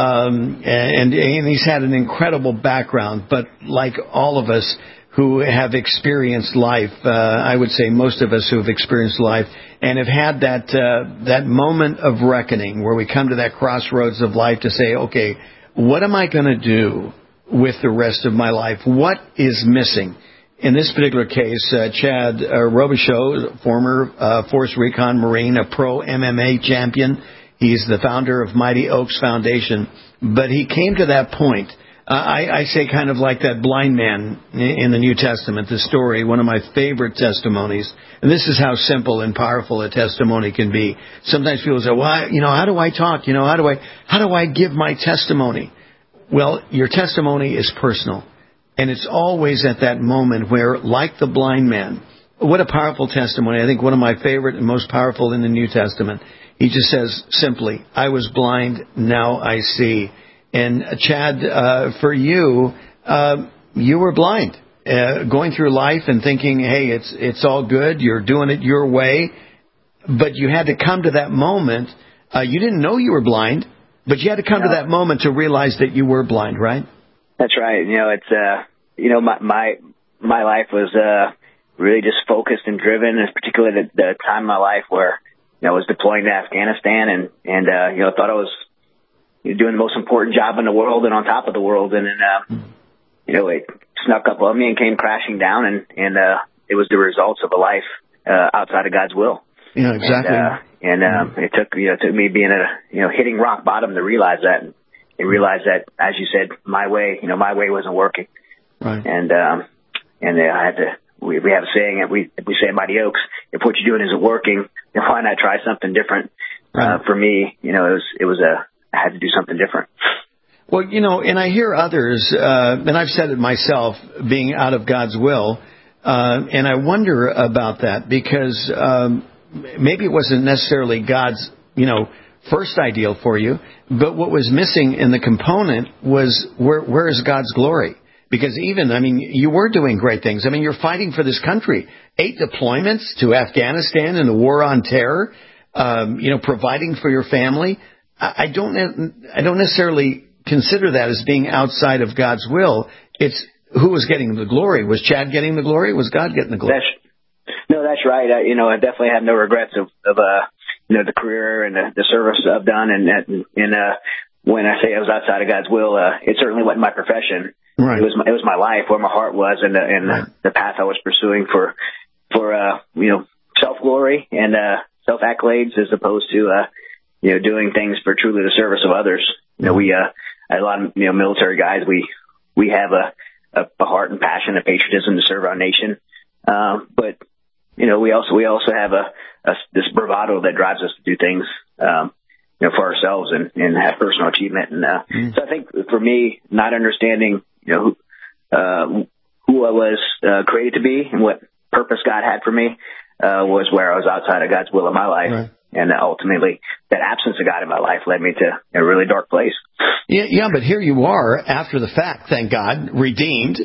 Um, and, and he's had an incredible background, but like all of us who have experienced life, uh, I would say most of us who have experienced life and have had that, uh, that moment of reckoning where we come to that crossroads of life to say, okay, what am I going to do with the rest of my life? What is missing? In this particular case, uh, Chad uh, Robichaux, former uh, Force Recon Marine, a pro M M A champion. He's the founder of Mighty Oaks Foundation, but he came to that point. Uh, I, I say kind of like that blind man in the New Testament, the story, one of my favorite testimonies. And this is how simple and powerful a testimony can be. Sometimes people say, well, you know, how do I talk? You know, how do I, how do I give my testimony? Well, your testimony is personal. And it's always at that moment where, like the blind man, what a powerful testimony. I think one of my favorite and most powerful in the New Testament. He just says simply, I was blind, now I see. And uh, Chad, uh, for you, uh, you were blind, uh, going through life and thinking, hey, it's it's all good, you're doing it your way. But you had to come to that moment. Uh, you didn't know you were blind, but you had to come no. to that moment to realize that you were blind, right? That's right. You know, it's, uh, you know, my, my, my life was, uh, really just focused and driven, and particularly the, the time in my life where, you know, I was deploying to Afghanistan and, and, uh, you know, thought I was doing the most important job in the world and on top of the world. And then, uh, you know, it snuck up on me and came crashing down, and, and, uh, it was the results of a life, uh, outside of God's will. Yeah, exactly. And, uh, and um, it took, you know, it took me being a, you know, hitting rock bottom to realize that, and, and realize that, as you said, my way, you know, my way wasn't working. Right. And, um, and uh, I had to, we, we have a saying that we, we say at Mighty Oaks, if what you're doing isn't working, then why not try something different? Right. Uh, for me, you know, it was, it was a, I had to do something different. Well, you know, and I hear others, uh, and I've said it myself, being out of God's will, uh, and I wonder about that because, um, maybe it wasn't necessarily God's, you know, first ideal for you, but what was missing in the component was where, where is God's glory? Because even, I mean, you were doing great things. I mean, you're fighting for this country. Eight deployments to Afghanistan in the war on terror, um, you know, providing for your family. I, I don't, I don't necessarily consider that as being outside of God's will. It's who was getting the glory. Was Chad getting the glory? Was God getting the glory? That's, no, that's right. I, you know, I definitely have no regrets of, of uh, you know, the career and the, the service I've done. And, and, and uh, when I say I was outside of God's will, uh, it certainly wasn't my profession. Right. It was my, it was my life, where my heart was, and the, and right. the, the path I was pursuing for, for, uh, you know, self-glory and, uh, self-accolades as opposed to, uh, you know, doing things for truly the service of others. You know, we, uh, a lot of, you know, military guys, we, we have a, a, a heart and passion and patriotism to serve our nation. Um, but, you know, we also, we also have a, a, this bravado that drives us to do things, um, you know, for ourselves and, and have personal achievement. And, uh, mm. so I think for me, not understanding, you know, who, uh, who I was, uh, created to be and what purpose God had for me, uh, was where I was outside of God's will in my life. Right. And ultimately, that absence of God in my life led me to a really dark place. Yeah, yeah, but here you are after the fact, thank God, redeemed.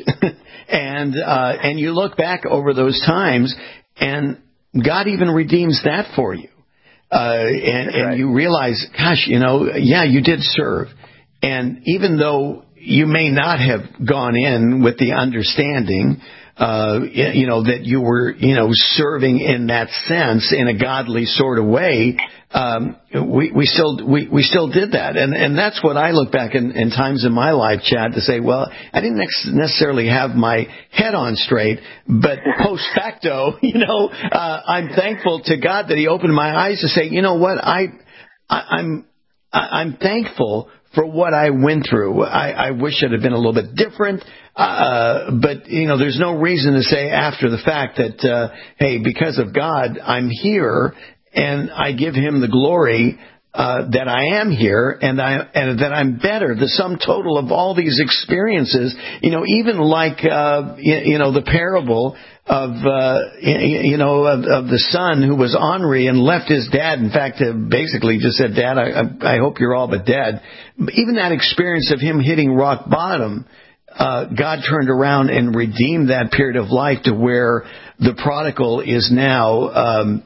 and uh, and you look back over those times, and God even redeems that for you. Uh, and, right. and you realize, gosh, you know, yeah, you did serve. And even though you may not have gone in with the understanding, uh, you know, that you were, you know, serving in that sense in a godly sort of way, um, we, we still, we, we still did that. And, and that's what I look back in, in times in my life, Chad, to say, well, I didn't necessarily have my head on straight, but post facto, you know, uh, I'm thankful to God that He opened my eyes to say, you know what, I, I I'm, I, I'm thankful for what I went through. I, I wish it had been a little bit different. Uh, but, you know, there's no reason to say after the fact that, uh, hey, because of God, I'm here and I give Him the glory. uh, that I am here and I and that I'm better. The sum total of all these experiences, you know, even like uh, you, you know the parable of uh, you know of, of the son who was ornery and left his dad. In fact, uh, basically just said, "Dad, I, I hope you're all but dead." Even that experience of him hitting rock bottom, uh, God turned around and redeemed that period of life to where the prodigal is now um,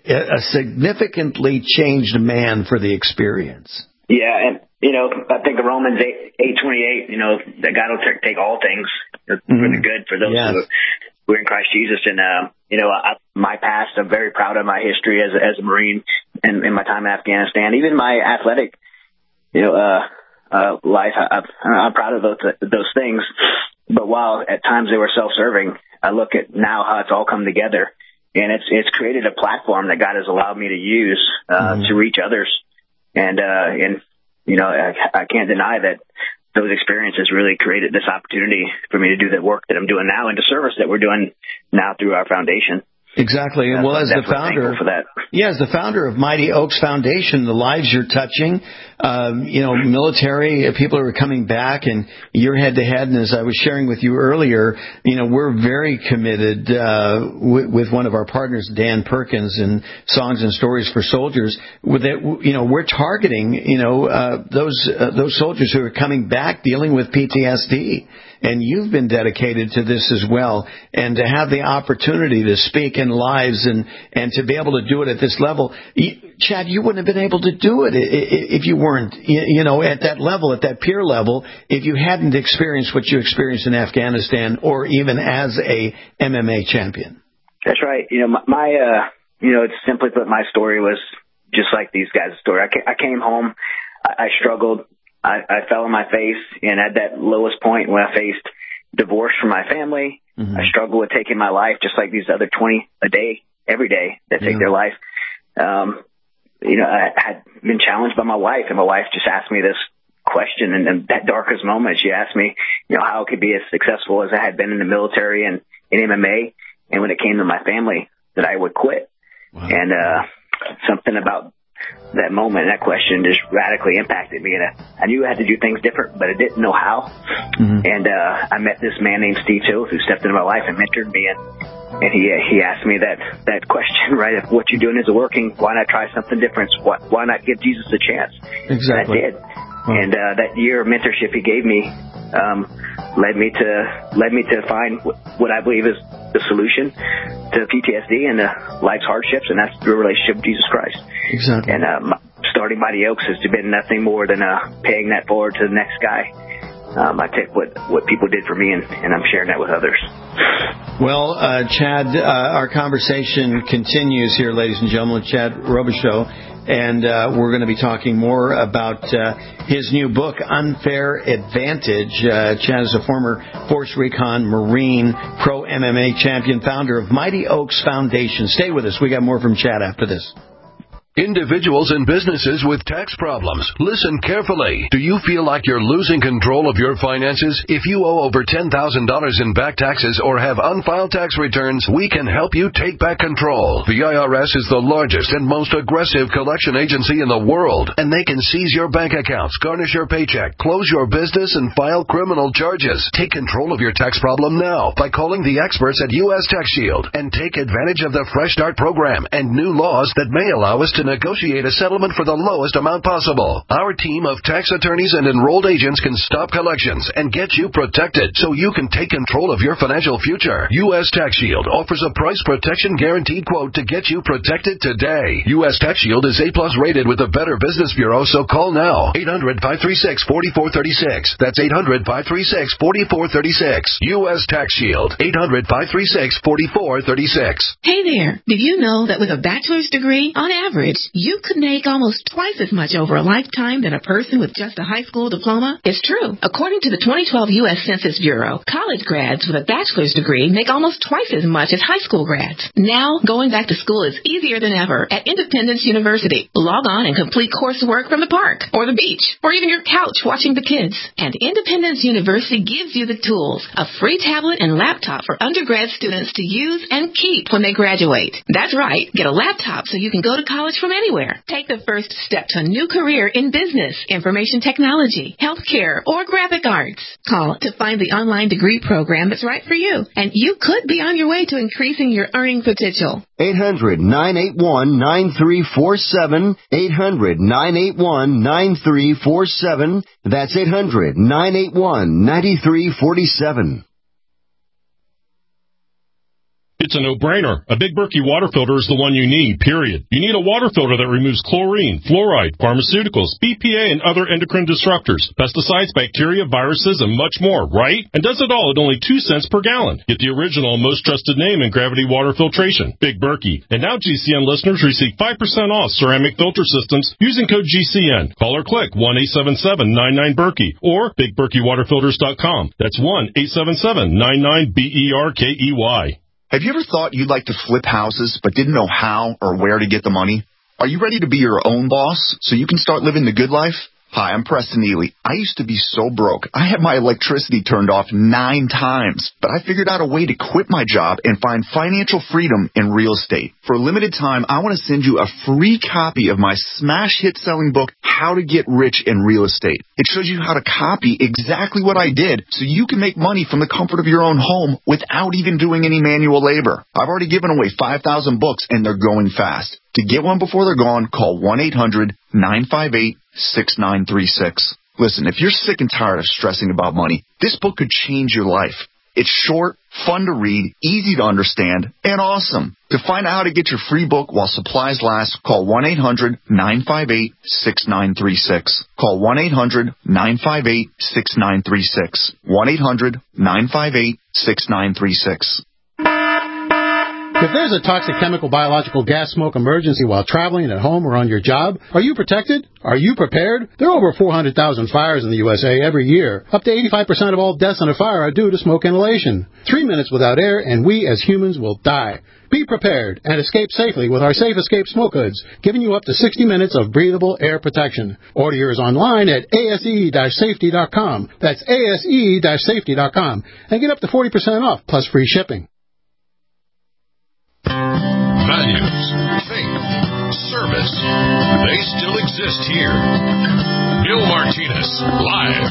a significantly changed man for the experience. Yeah, and you know, I think of Romans eight eight twenty eight. You know, that God will take all things for Mm-hmm. the good for those Yes. who. We're in Christ Jesus, and uh, you know, I, my past. I'm very proud of my history as as a Marine and in my time in Afghanistan. Even my athletic, you know, uh, uh, life. I, I'm proud of those those things. But while at times they were self-serving, I look at now how it's all come together, and it's it's created a platform that God has allowed me to use uh, mm-hmm. to reach others. And uh, and you know, I, I can't deny that those experiences really created this opportunity for me to do the work that I'm doing now and the service that we're doing now through our foundation. Exactly. And uh, well, as the founder, for that. yeah, as the founder of Mighty Oaks Foundation, the lives you're touching, um, you know, military people are coming back, and you're head to head. And as I was sharing with you earlier, you know, we're very committed uh, w- with one of our partners, Dan Perkins, in Songs and Stories for Soldiers. With that, you know, we're targeting, you know, uh, those uh, those soldiers who are coming back dealing with P T S D. And you've been dedicated to this as well. And to have the opportunity to speak in lives and, and to be able to do it at this level, Chad, you wouldn't have been able to do it if you weren't, you know, at that level, at that peer level, if you hadn't experienced what you experienced in Afghanistan or even as a M M A champion. That's right. You know, my, my uh, you know, it's simply put, my story was just like these guys' story. I came home, I struggled. I, I fell on my face, and at that lowest point when I faced divorce from my family, mm-hmm. I struggled with taking my life, just like these other twenty a day, every day that take yeah. their life. Um, you know, I had been challenged by my wife, and my wife just asked me this question, and in that darkest moment, she asked me, you know, how I could be as successful as I had been in the military and in M M A, and when it came to my family, that I would quit. Wow. And uh, something about that moment, that question just radically impacted me. And I, I knew I had to do things different, but I didn't know how. Mm-hmm. And uh, I met this man named Steve Tills who stepped into my life and mentored me. And, and he he asked me that, that question, right? If what you're doing isn't working, why not try something different? Why, why not give Jesus a chance? Exactly. And I did. Wow. And uh, that year of mentorship he gave me um, led me to led me to find what, what I believe is the solution to P T S D and uh, life's hardships, and that's through a relationship with Jesus Christ. Exactly. And uh, starting Mighty Oaks has been nothing more than uh, paying that forward to the next guy. Um, I take what, what people did for me, and, and I'm sharing that with others. Well, uh, Chad, uh, our conversation continues here, ladies and gentlemen, with Chad Robichaux, and uh, we're going to be talking more about uh, his new book, Unfair Advantage. Uh, Chad is a former Force Recon Marine, pro M M A champion, founder of Mighty Oaks Foundation. Stay with us. We got more from Chad after this. Individuals and businesses with tax problems, listen carefully. Do you feel like you're losing control of your finances? If you owe over ten thousand dollars in back taxes or have unfiled tax returns, we can help you take back control. The I R S is the largest and most aggressive collection agency in the world, and they can seize your bank accounts, garnish your paycheck, close your business, and file criminal charges. Take control of your tax problem now by calling the experts at U S Tax Shield and take advantage of the Fresh Start program and new laws that may allow us to negotiate a settlement for the lowest amount possible. Our team of tax attorneys and enrolled agents can stop collections and get you protected so you can take control of your financial future. U S Tax Shield offers a price protection guaranteed quote to get you protected today. U S Tax Shield is A plus rated with the Better Business Bureau, so call now. eight hundred, five three six, four four three six. That's eight hundred, five three six, four four three six. U S Tax Shield. eight hundred, five three six, four four three six. Hey there. Did you know that with a bachelor's degree, on average, you could make almost twice as much over a lifetime than a person with just a high school diploma? It's true. According to the twenty twelve U S Census Bureau, college grads with a bachelor's degree make almost twice as much as high school grads. Now, going back to school is easier than ever at Independence University. Log on and complete coursework from the park or the beach or even your couch watching the kids. And Independence University gives you the tools, a free tablet and laptop for undergrad students to use and keep when they graduate. That's right. Get a laptop so you can go to college from anywhere. Take the first step to a new career in business, information technology, healthcare, or graphic arts. Call to find the online degree program that's right for you, and you could be on your way to increasing your earning potential. eight hundred nine eight one nine three four seven. eight hundred nine eight one nine three four seven. That's eight hundred nine eight one nine three four seven. It's a no-brainer. A Big Berkey water filter is the one you need, period. You need a water filter that removes chlorine, fluoride, pharmaceuticals, B P A, and other endocrine disruptors, pesticides, bacteria, viruses, and much more, right? And does it all at only two cents per gallon. Get the original, most trusted name in gravity water filtration, Big Berkey. And now G C N listeners receive five percent off ceramic filter systems using code G C N. Call or click one eight seven seven nine nine Berkey or big berkey water filters dot com. That's one eight seven seven nine nine B E R K E Y. Have you ever thought you'd like to flip houses but didn't know how or where to get the money? Are you ready to be your own boss so you can start living the good life? Hi, I'm Preston Ely. I used to be so broke. I had my electricity turned off nine times, but I figured out a way to quit my job and find financial freedom in real estate. For a limited time, I want to send you a free copy of my smash hit selling book, How to Get Rich in Real Estate. It shows you how to copy exactly what I did so you can make money from the comfort of your own home without even doing any manual labor. I've already given away five thousand books and they're going fast. To get one before they're gone, call one eight hundred nine five eight six nine three six. Listen, if you're sick and tired of stressing about money, this book could change your life. It's short, fun to read, easy to understand, and awesome. To find out how to get your free book while supplies last, call one eight hundred nine five eight six nine three six. Call one eight hundred nine five eight six nine three six. one eight hundred nine five eight six nine three six. If there's a toxic chemical, biological, gas smoke emergency while traveling at home or on your job, are you protected? Are you prepared? There are over four hundred thousand fires in the U S A every year. Up to eighty-five percent of all deaths in a fire are due to smoke inhalation. Three minutes without air and we as humans will die. Be prepared and escape safely with our Safe Escape Smoke Hoods, giving you up to sixty minutes of breathable air protection. Order yours online at A S E safety dot com. That's A S E safety dot com. And get up to forty percent off plus free shipping. Values, faith, service, they still exist here. Bill Martinez, live.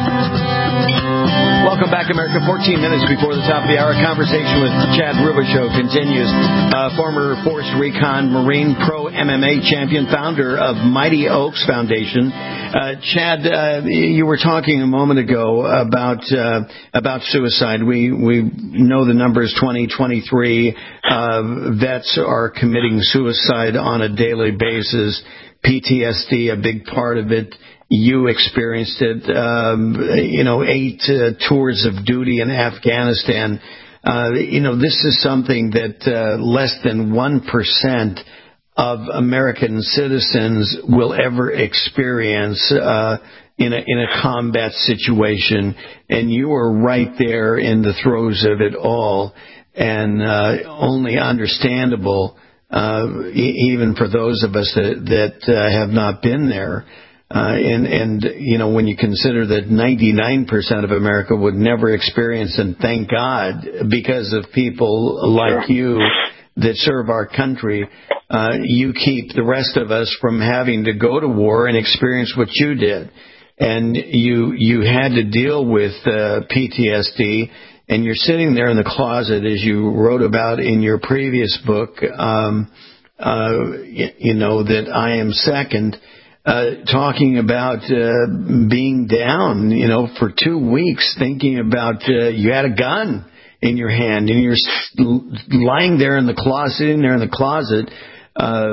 Welcome back, America. fourteen minutes before the top of the hour. Conversation with Chad Rubishow continues. Uh, former Force Recon Marine Pro M M A champion, founder of Mighty Oaks Foundation. Uh, Chad, uh, you were talking a moment ago about uh, about suicide. We we know the numbers twenty, twenty-three uh, vets are committing suicide on a daily basis. P T S D, a big part of it. You experienced it, um, you know, eight uh, tours of duty in Afghanistan. Uh, you know, this is something that uh, less than one percent of American citizens will ever experience uh, in a in a combat situation, and you are right there in the throes of it all, and uh, only understandable, uh, e- even for those of us that, that uh, have not been there. Uh, and, and, you know, when you consider that ninety-nine percent of America would never experience, and thank God, because of people like you that serve our country, uh, you keep the rest of us from having to go to war and experience what you did. And you, you had to deal with, uh, P T S D, and you're sitting there in the closet, as you wrote about in your previous book, um, uh, you, you know, that I am second. Uh, talking about uh, being down, you know, for two weeks, thinking about uh, you had a gun in your hand and you're lying there in the closet, sitting there in the closet, uh,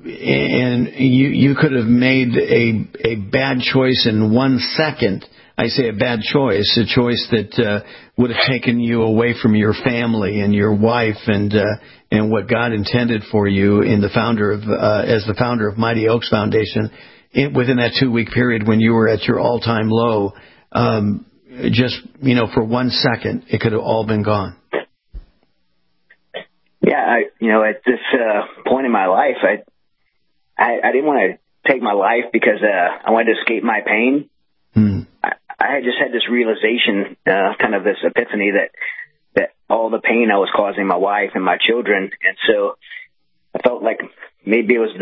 and you you could have made a a bad choice in one second. I say a bad choice, a choice that uh, would have taken you away from your family and your wife and uh, and what God intended for you in the founder of uh, as the founder of Mighty Oaks Foundation. In, within that two-week period when you were at your all-time low, um, just, you know, for one second, it could have all been gone. Yeah, I, you know, at this uh, point in my life, I, I, I didn't want to take my life because uh, I wanted to escape my pain. Mm. I, I had just had this realization, uh, kind of this epiphany that, that all the pain I was causing my wife and my children, and so I felt like maybe it was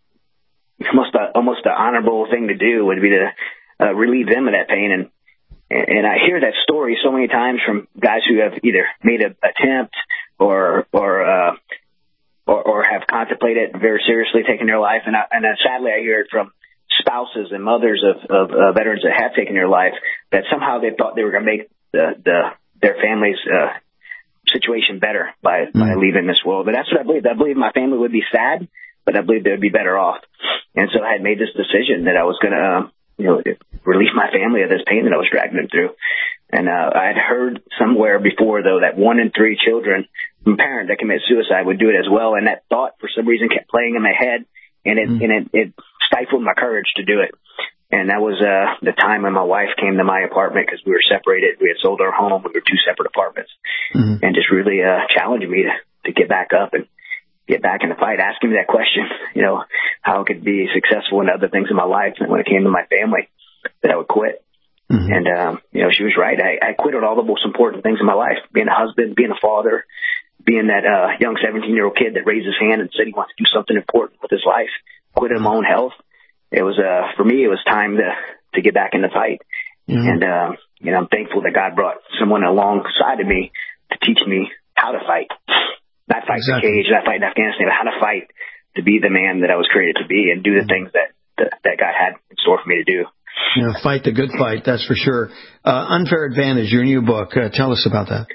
the almost the, almost the honorable thing to do would be to uh, relieve them of that pain. And and I hear that story so many times from guys who have either made an attempt or or uh, or, or have contemplated very seriously taking their life. And I, and then sadly, I hear it from spouses and mothers of, of uh, veterans that have taken their life, that somehow they thought they were going to make the, the their family's uh, situation better by, mm. by leaving this world. But that's what I believed. I believed my family would be sad, but I believed they would be better off. And so I had made this decision that I was going to, um, you know, relieve my family of this pain that I was dragging them through. And uh, I had heard somewhere before, though, that one in three children from parents that commit suicide would do it as well. And that thought, for some reason, kept playing in my head, and it, mm. and it, it stifled my courage to do it. And that was uh, the time when my wife came to my apartment, because we were separated. We had sold our home. We were two separate apartments, mm-hmm. and just really uh, challenged me to, to get back up and get back in the fight, asking me that question, you know, how I could be successful in other things in my life. And when it came to my family, that I would quit. Mm-hmm. And, um, you know, she was right. I, I quit on all the most important things in my life, being a husband, being a father, being that uh, young seventeen-year-old kid that raised his hand and said he wants to do something important with his life, quit on my own health. It was, uh, for me, it was time to, to get back in the fight. Mm-hmm. And, uh, you know, I'm thankful that God brought someone alongside of me to teach me how to fight. Not fight exactly. the cage, not fight in Afghanistan, but how to fight to be the man that I was created to be and do the things that, that, that God had in store for me to do. You know, fight the good fight, that's for sure. Uh, Unfair Advantage, your new book. Uh, tell us about that.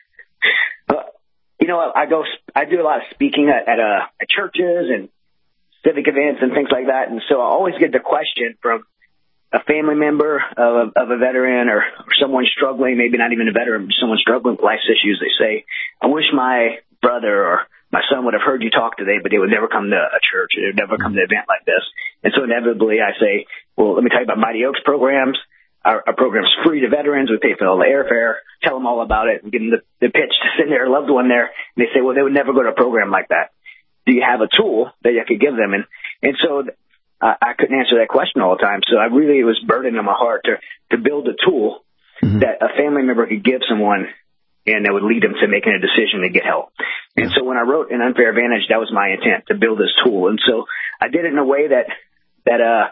Uh, you know, I go, I do a lot of speaking at, at, uh, at churches and civic events and things like that. And so I always get the question from a family member of, of a veteran or, or someone struggling, maybe not even a veteran, but someone struggling with life's issues. They say, I wish my brother or my son would have heard you talk today, but they would never come to a church. They would never come to an event like this. And so inevitably I say, well, let me tell you about Mighty Oaks programs. Our, our program's free to veterans. We pay for all the airfare, tell them all about it, and give them the, the pitch to send their loved one there. And they say, well, they would never go to a program like that. Do you have a tool that I could give them? And, and so uh, I couldn't answer that question all the time. So I really, it was burden on my heart to, to build a tool mm-hmm. that a family member could give someone and that would lead them to making a decision to get help. And so when I wrote An Unfair Advantage, that was my intent, to build this tool. And so I did it in a way that, that, uh,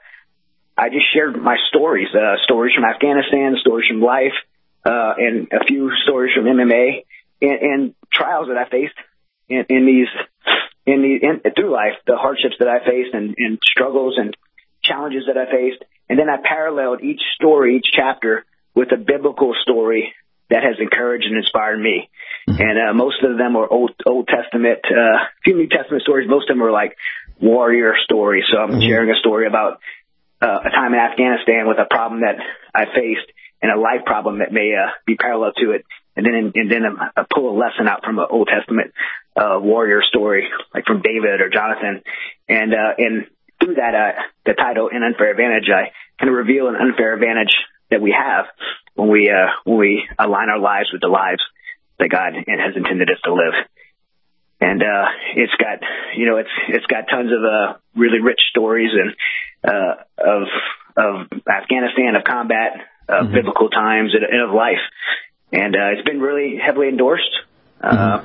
I just shared my stories, uh, stories from Afghanistan, stories from life, uh, and a few stories from M M A and, and trials that I faced in, in these, in the, in, through life, the hardships that I faced and, and struggles and challenges that I faced. And then I paralleled each story, each chapter with a biblical story that has encouraged and inspired me. Mm-hmm. And, uh, most of them are Old, Old Testament, uh, a few New Testament stories. Most of them are like warrior stories. So I'm mm-hmm. sharing a story about, uh, a time in Afghanistan with a problem that I faced and a life problem that may, uh, be parallel to it. And then, and then I pull a lesson out from an Old Testament, uh, warrior story, like from David or Jonathan. And, uh, and through that, uh, the title, An Unfair Advantage, I kind of reveal an unfair advantage that we have when we, uh, when we align our lives with the lives that God has intended us to live. And, uh, it's got, you know, it's, it's got tons of, uh, really rich stories and, uh, of, of Afghanistan, of combat, of mm-hmm. biblical times and, and of life. And, uh, it's been really heavily endorsed. Uh, mm-hmm.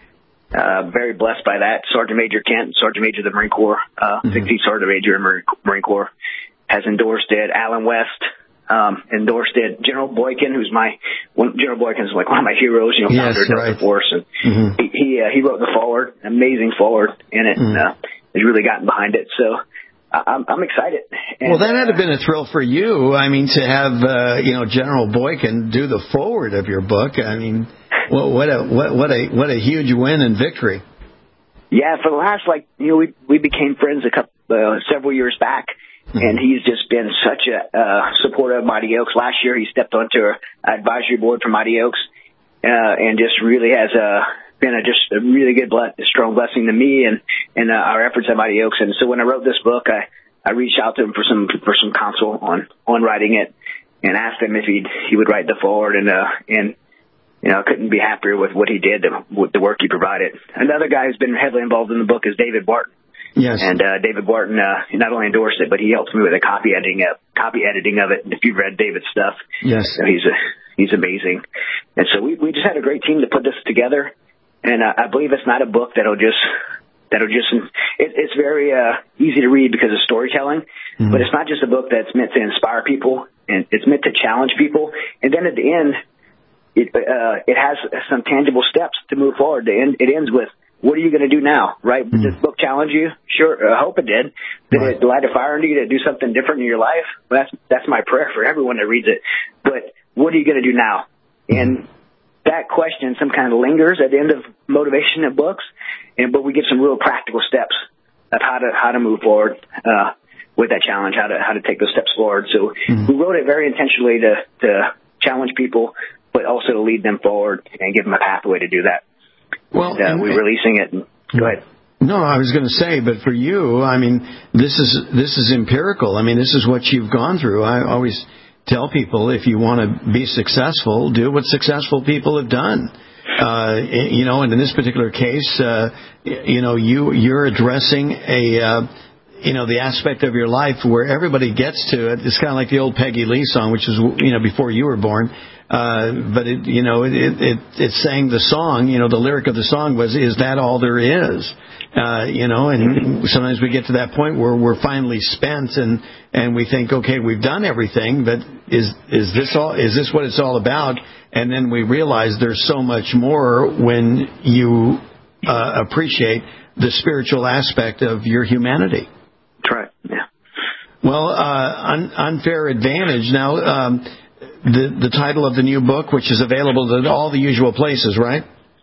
uh, very blessed by that. Sergeant Major Kent, Sergeant Major of the Marine Corps, uh, mm-hmm. sixteenth Sergeant Major in Marine, Marine Corps has endorsed it. Alan West, um, endorsed it. General Boykin, who's my, one, General Boykin is like one of my heroes, you know, yes, founder of right. Delta Force. And mm-hmm. he, he, uh, he wrote the foreword, amazing foreword in it, mm-hmm. and, uh, has really gotten behind it. So, I'm, I'm excited. And, well, that had to have been a thrill for you. I mean, to have, uh, you know, General Boykin do the foreword of your book. I mean, what, what a, what, what a, what a huge win and victory. Yeah. For the last, like, you know, we, we became friends a couple, uh, several years back. Mm-hmm. And he's just been such a, uh, supporter of Mighty Oaks. Last year, he stepped onto our advisory board for Mighty Oaks, uh, and just really has, uh, been a, just a really good, ble- strong blessing to me and, and uh, our efforts at Mighty Oaks. And so when I wrote this book, I, I reached out to him for some, for some counsel on, on writing it and asked him if he'd, he would write the foreword. And, uh, and, you know, I couldn't be happier with what he did, with the work he provided. Another guy who's been heavily involved in the book is David Barton. Yes. And, uh, David Barton, uh, not only endorsed it, but he helps me with the copy editing of, copy editing of it. And if you've read David's stuff, yes, you know, he's a, he's amazing. And so we, we just had a great team to put this together. And uh, I believe it's not a book that'll just that'll just, it, it's very uh, easy to read because of storytelling, mm-hmm. but it's not just a book that's meant to inspire people, and it's meant to challenge people. And then at the end, it, uh, it has some tangible steps to move forward. The end, it ends with, what are you going to do now, right? Mm-hmm. Did this book challenge you? Sure, I hope it did. Did right. it light a fire under you to do something different in your life? Well, that's, that's my prayer for everyone that reads it. But what are you going to do now? And that question sometimes lingers at the end of motivation in books, and but we give some real practical steps of how to how to move forward uh, with that challenge, how to how to take those steps forward. So mm-hmm. we wrote it very intentionally to to challenge people, but also to lead them forward and give them a pathway to do that. Well, and, uh, and we're releasing it. And, go ahead. No, I was going to say, but for you, I mean, this is this is empirical. I mean, this is what you've gone through. I always tell people, if you want to be successful, do what successful people have done. Uh, you know, and in this particular case, uh, you know, you you're addressing a. Uh, you know, the aspect of your life where everybody gets to it. It's kind of like the old Peggy Lee song, which is, you know, before you were born. Uh, but it, you know, it, it, it, it sang the song, you know, the lyric of the song was, is that all there is? Uh, you know, and sometimes we get to that point where we're finally spent and, and we think, okay, we've done everything, but is, is this all, is this what it's all about? And then we realize there's so much more when you, uh, appreciate the spiritual aspect of your humanity. That's right. Yeah. Well, uh, un- Unfair Advantage. Now, um, the the title of the new book, which is available at all the usual places, right?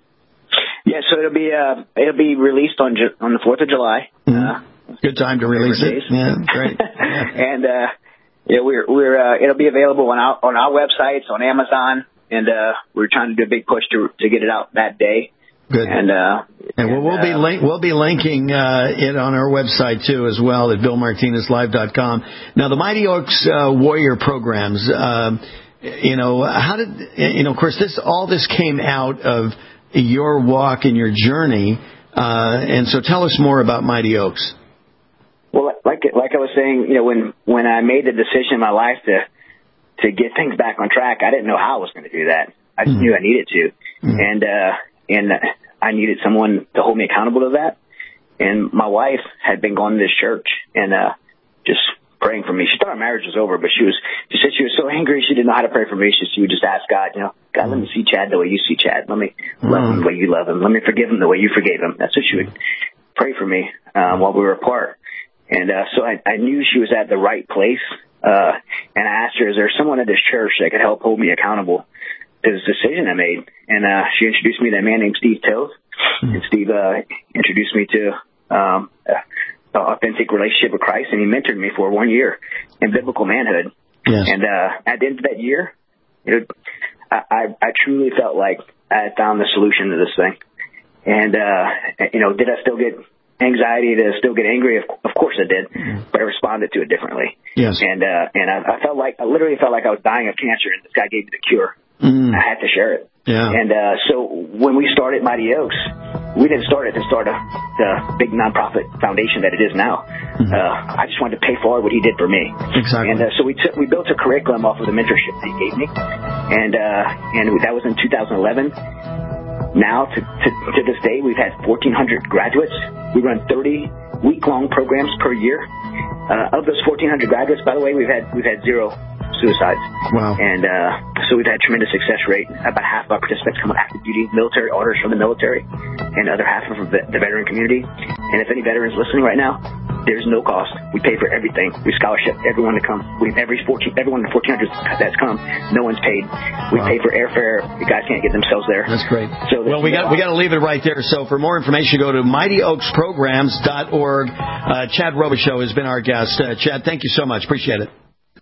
Yeah. So it'll be uh, it'll be released on Ju- on the Fourth of July. Mm-hmm. Uh, Good time to release it. Yeah, great. Yeah. and uh, yeah, we're we're uh, it'll be available on our on our websites, on Amazon, and uh, we're trying to do a big push to to get it out that day. Good. And, uh, and we'll, we'll be link, we'll be linking uh, it on our website too as well at bill martinez live dot com. Now the Mighty Oaks uh, Warrior programs, uh, you know, how did you know? Of course, this all this came out of your walk and your journey, uh, and so tell us more about Mighty Oaks. Well, like like I was saying, you know, when when I made the decision in my life to to get things back on track, I didn't know how I was going to do that. I just mm-hmm. knew I needed to, mm-hmm. and. uh And I needed someone to hold me accountable to that. And my wife had been going to this church and uh just praying for me. She thought our marriage was over, but she was, she said she was so angry she didn't know how to pray for me. So she would just ask God, you know, God, let me see Chad the way you see Chad. Let me love him the way you love him. Let me forgive him the way you forgave him. That's what she would pray for me uh, while we were apart. And uh so I, I knew she was at the right place. Uh And I asked her, is there someone at this church that could help hold me accountable to this decision I made? And uh, she introduced me to a man named Steve Toth. Mm-hmm. And Steve uh, introduced me to um, uh, an authentic relationship with Christ, and he mentored me for one year in biblical manhood. Yes. And uh, at the end of that year, you know, I, I, I truly felt like I had found the solution to this thing. And, uh, you know, did I still get anxiety? Did I still get angry? Of, of course I did, mm-hmm. but I responded to it differently. Yes. And, uh, and I, I felt like, I literally felt like I was dying of cancer, and this guy gave me the cure. Mm. I had to share it. Yeah. And uh, so when we started Mighty Oaks, we didn't start it to start a the big nonprofit foundation that it is now. Mm-hmm. Uh, I just wanted to pay forward what he did for me. Exactly. And uh, so we took we built a curriculum off of the mentorship that he gave me, and uh, and that was in two thousand eleven. Now to, to to this day, we've had fourteen hundred graduates. We run thirty week long programs per year. Uh, of those fourteen hundred graduates, by the way, we've had we've had zero suicides. Wow. And uh, so we've had a tremendous success rate. About half of our participants come with active duty military orders from the military, and the other half are from the, the veteran community. And if any veterans listening right now, there's no cost. We pay for everything. We scholarship everyone to come. We every fourteen, everyone in the fourteen hundred that's come, no one's paid. We wow. pay for airfare. The guys can't get themselves there. That's great. So well, we got we got to leave it right there. So for more information, go to mighty oaks programs dot org. Uh, Chad Robichaux has been our guest. Uh, Chad, thank you so much. Appreciate it.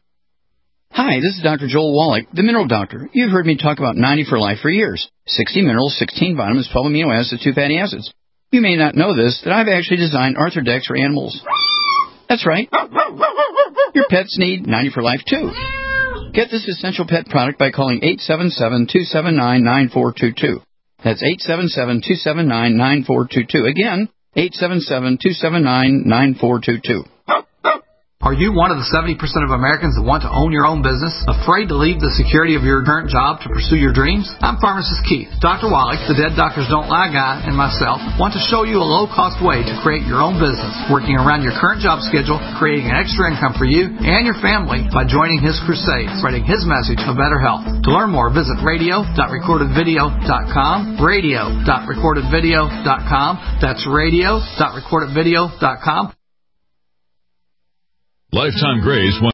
Hi, this is Doctor Joel Wallach, the Mineral Doctor. You've heard me talk about ninety for Life for years. sixty minerals, sixteen vitamins, twelve amino acids, two fatty acids. You may not know this, that I've actually designed Arthrodex for animals. That's right. Your pets need ninety for Life, too. Get this essential pet product by calling eight seven seven, two seven nine, nine four two two. That's eight seven seven, two seven nine, nine four two two. Again, eight seven seven, two seven nine, nine four two two. Are you one of the seventy percent of Americans that want to own your own business? Afraid to leave the security of your current job to pursue your dreams? I'm Pharmacist Keith. Doctor Wallach, the Dead Doctors Don't Lie guy, and myself want to show you a low-cost way to create your own business, working around your current job schedule, creating an extra income for you and your family by joining his crusade, spreading his message of better health. To learn more, visit radio dot recorded video dot com, radio dot recorded video dot com. That's radio dot recorded video dot com. Lifetime Grace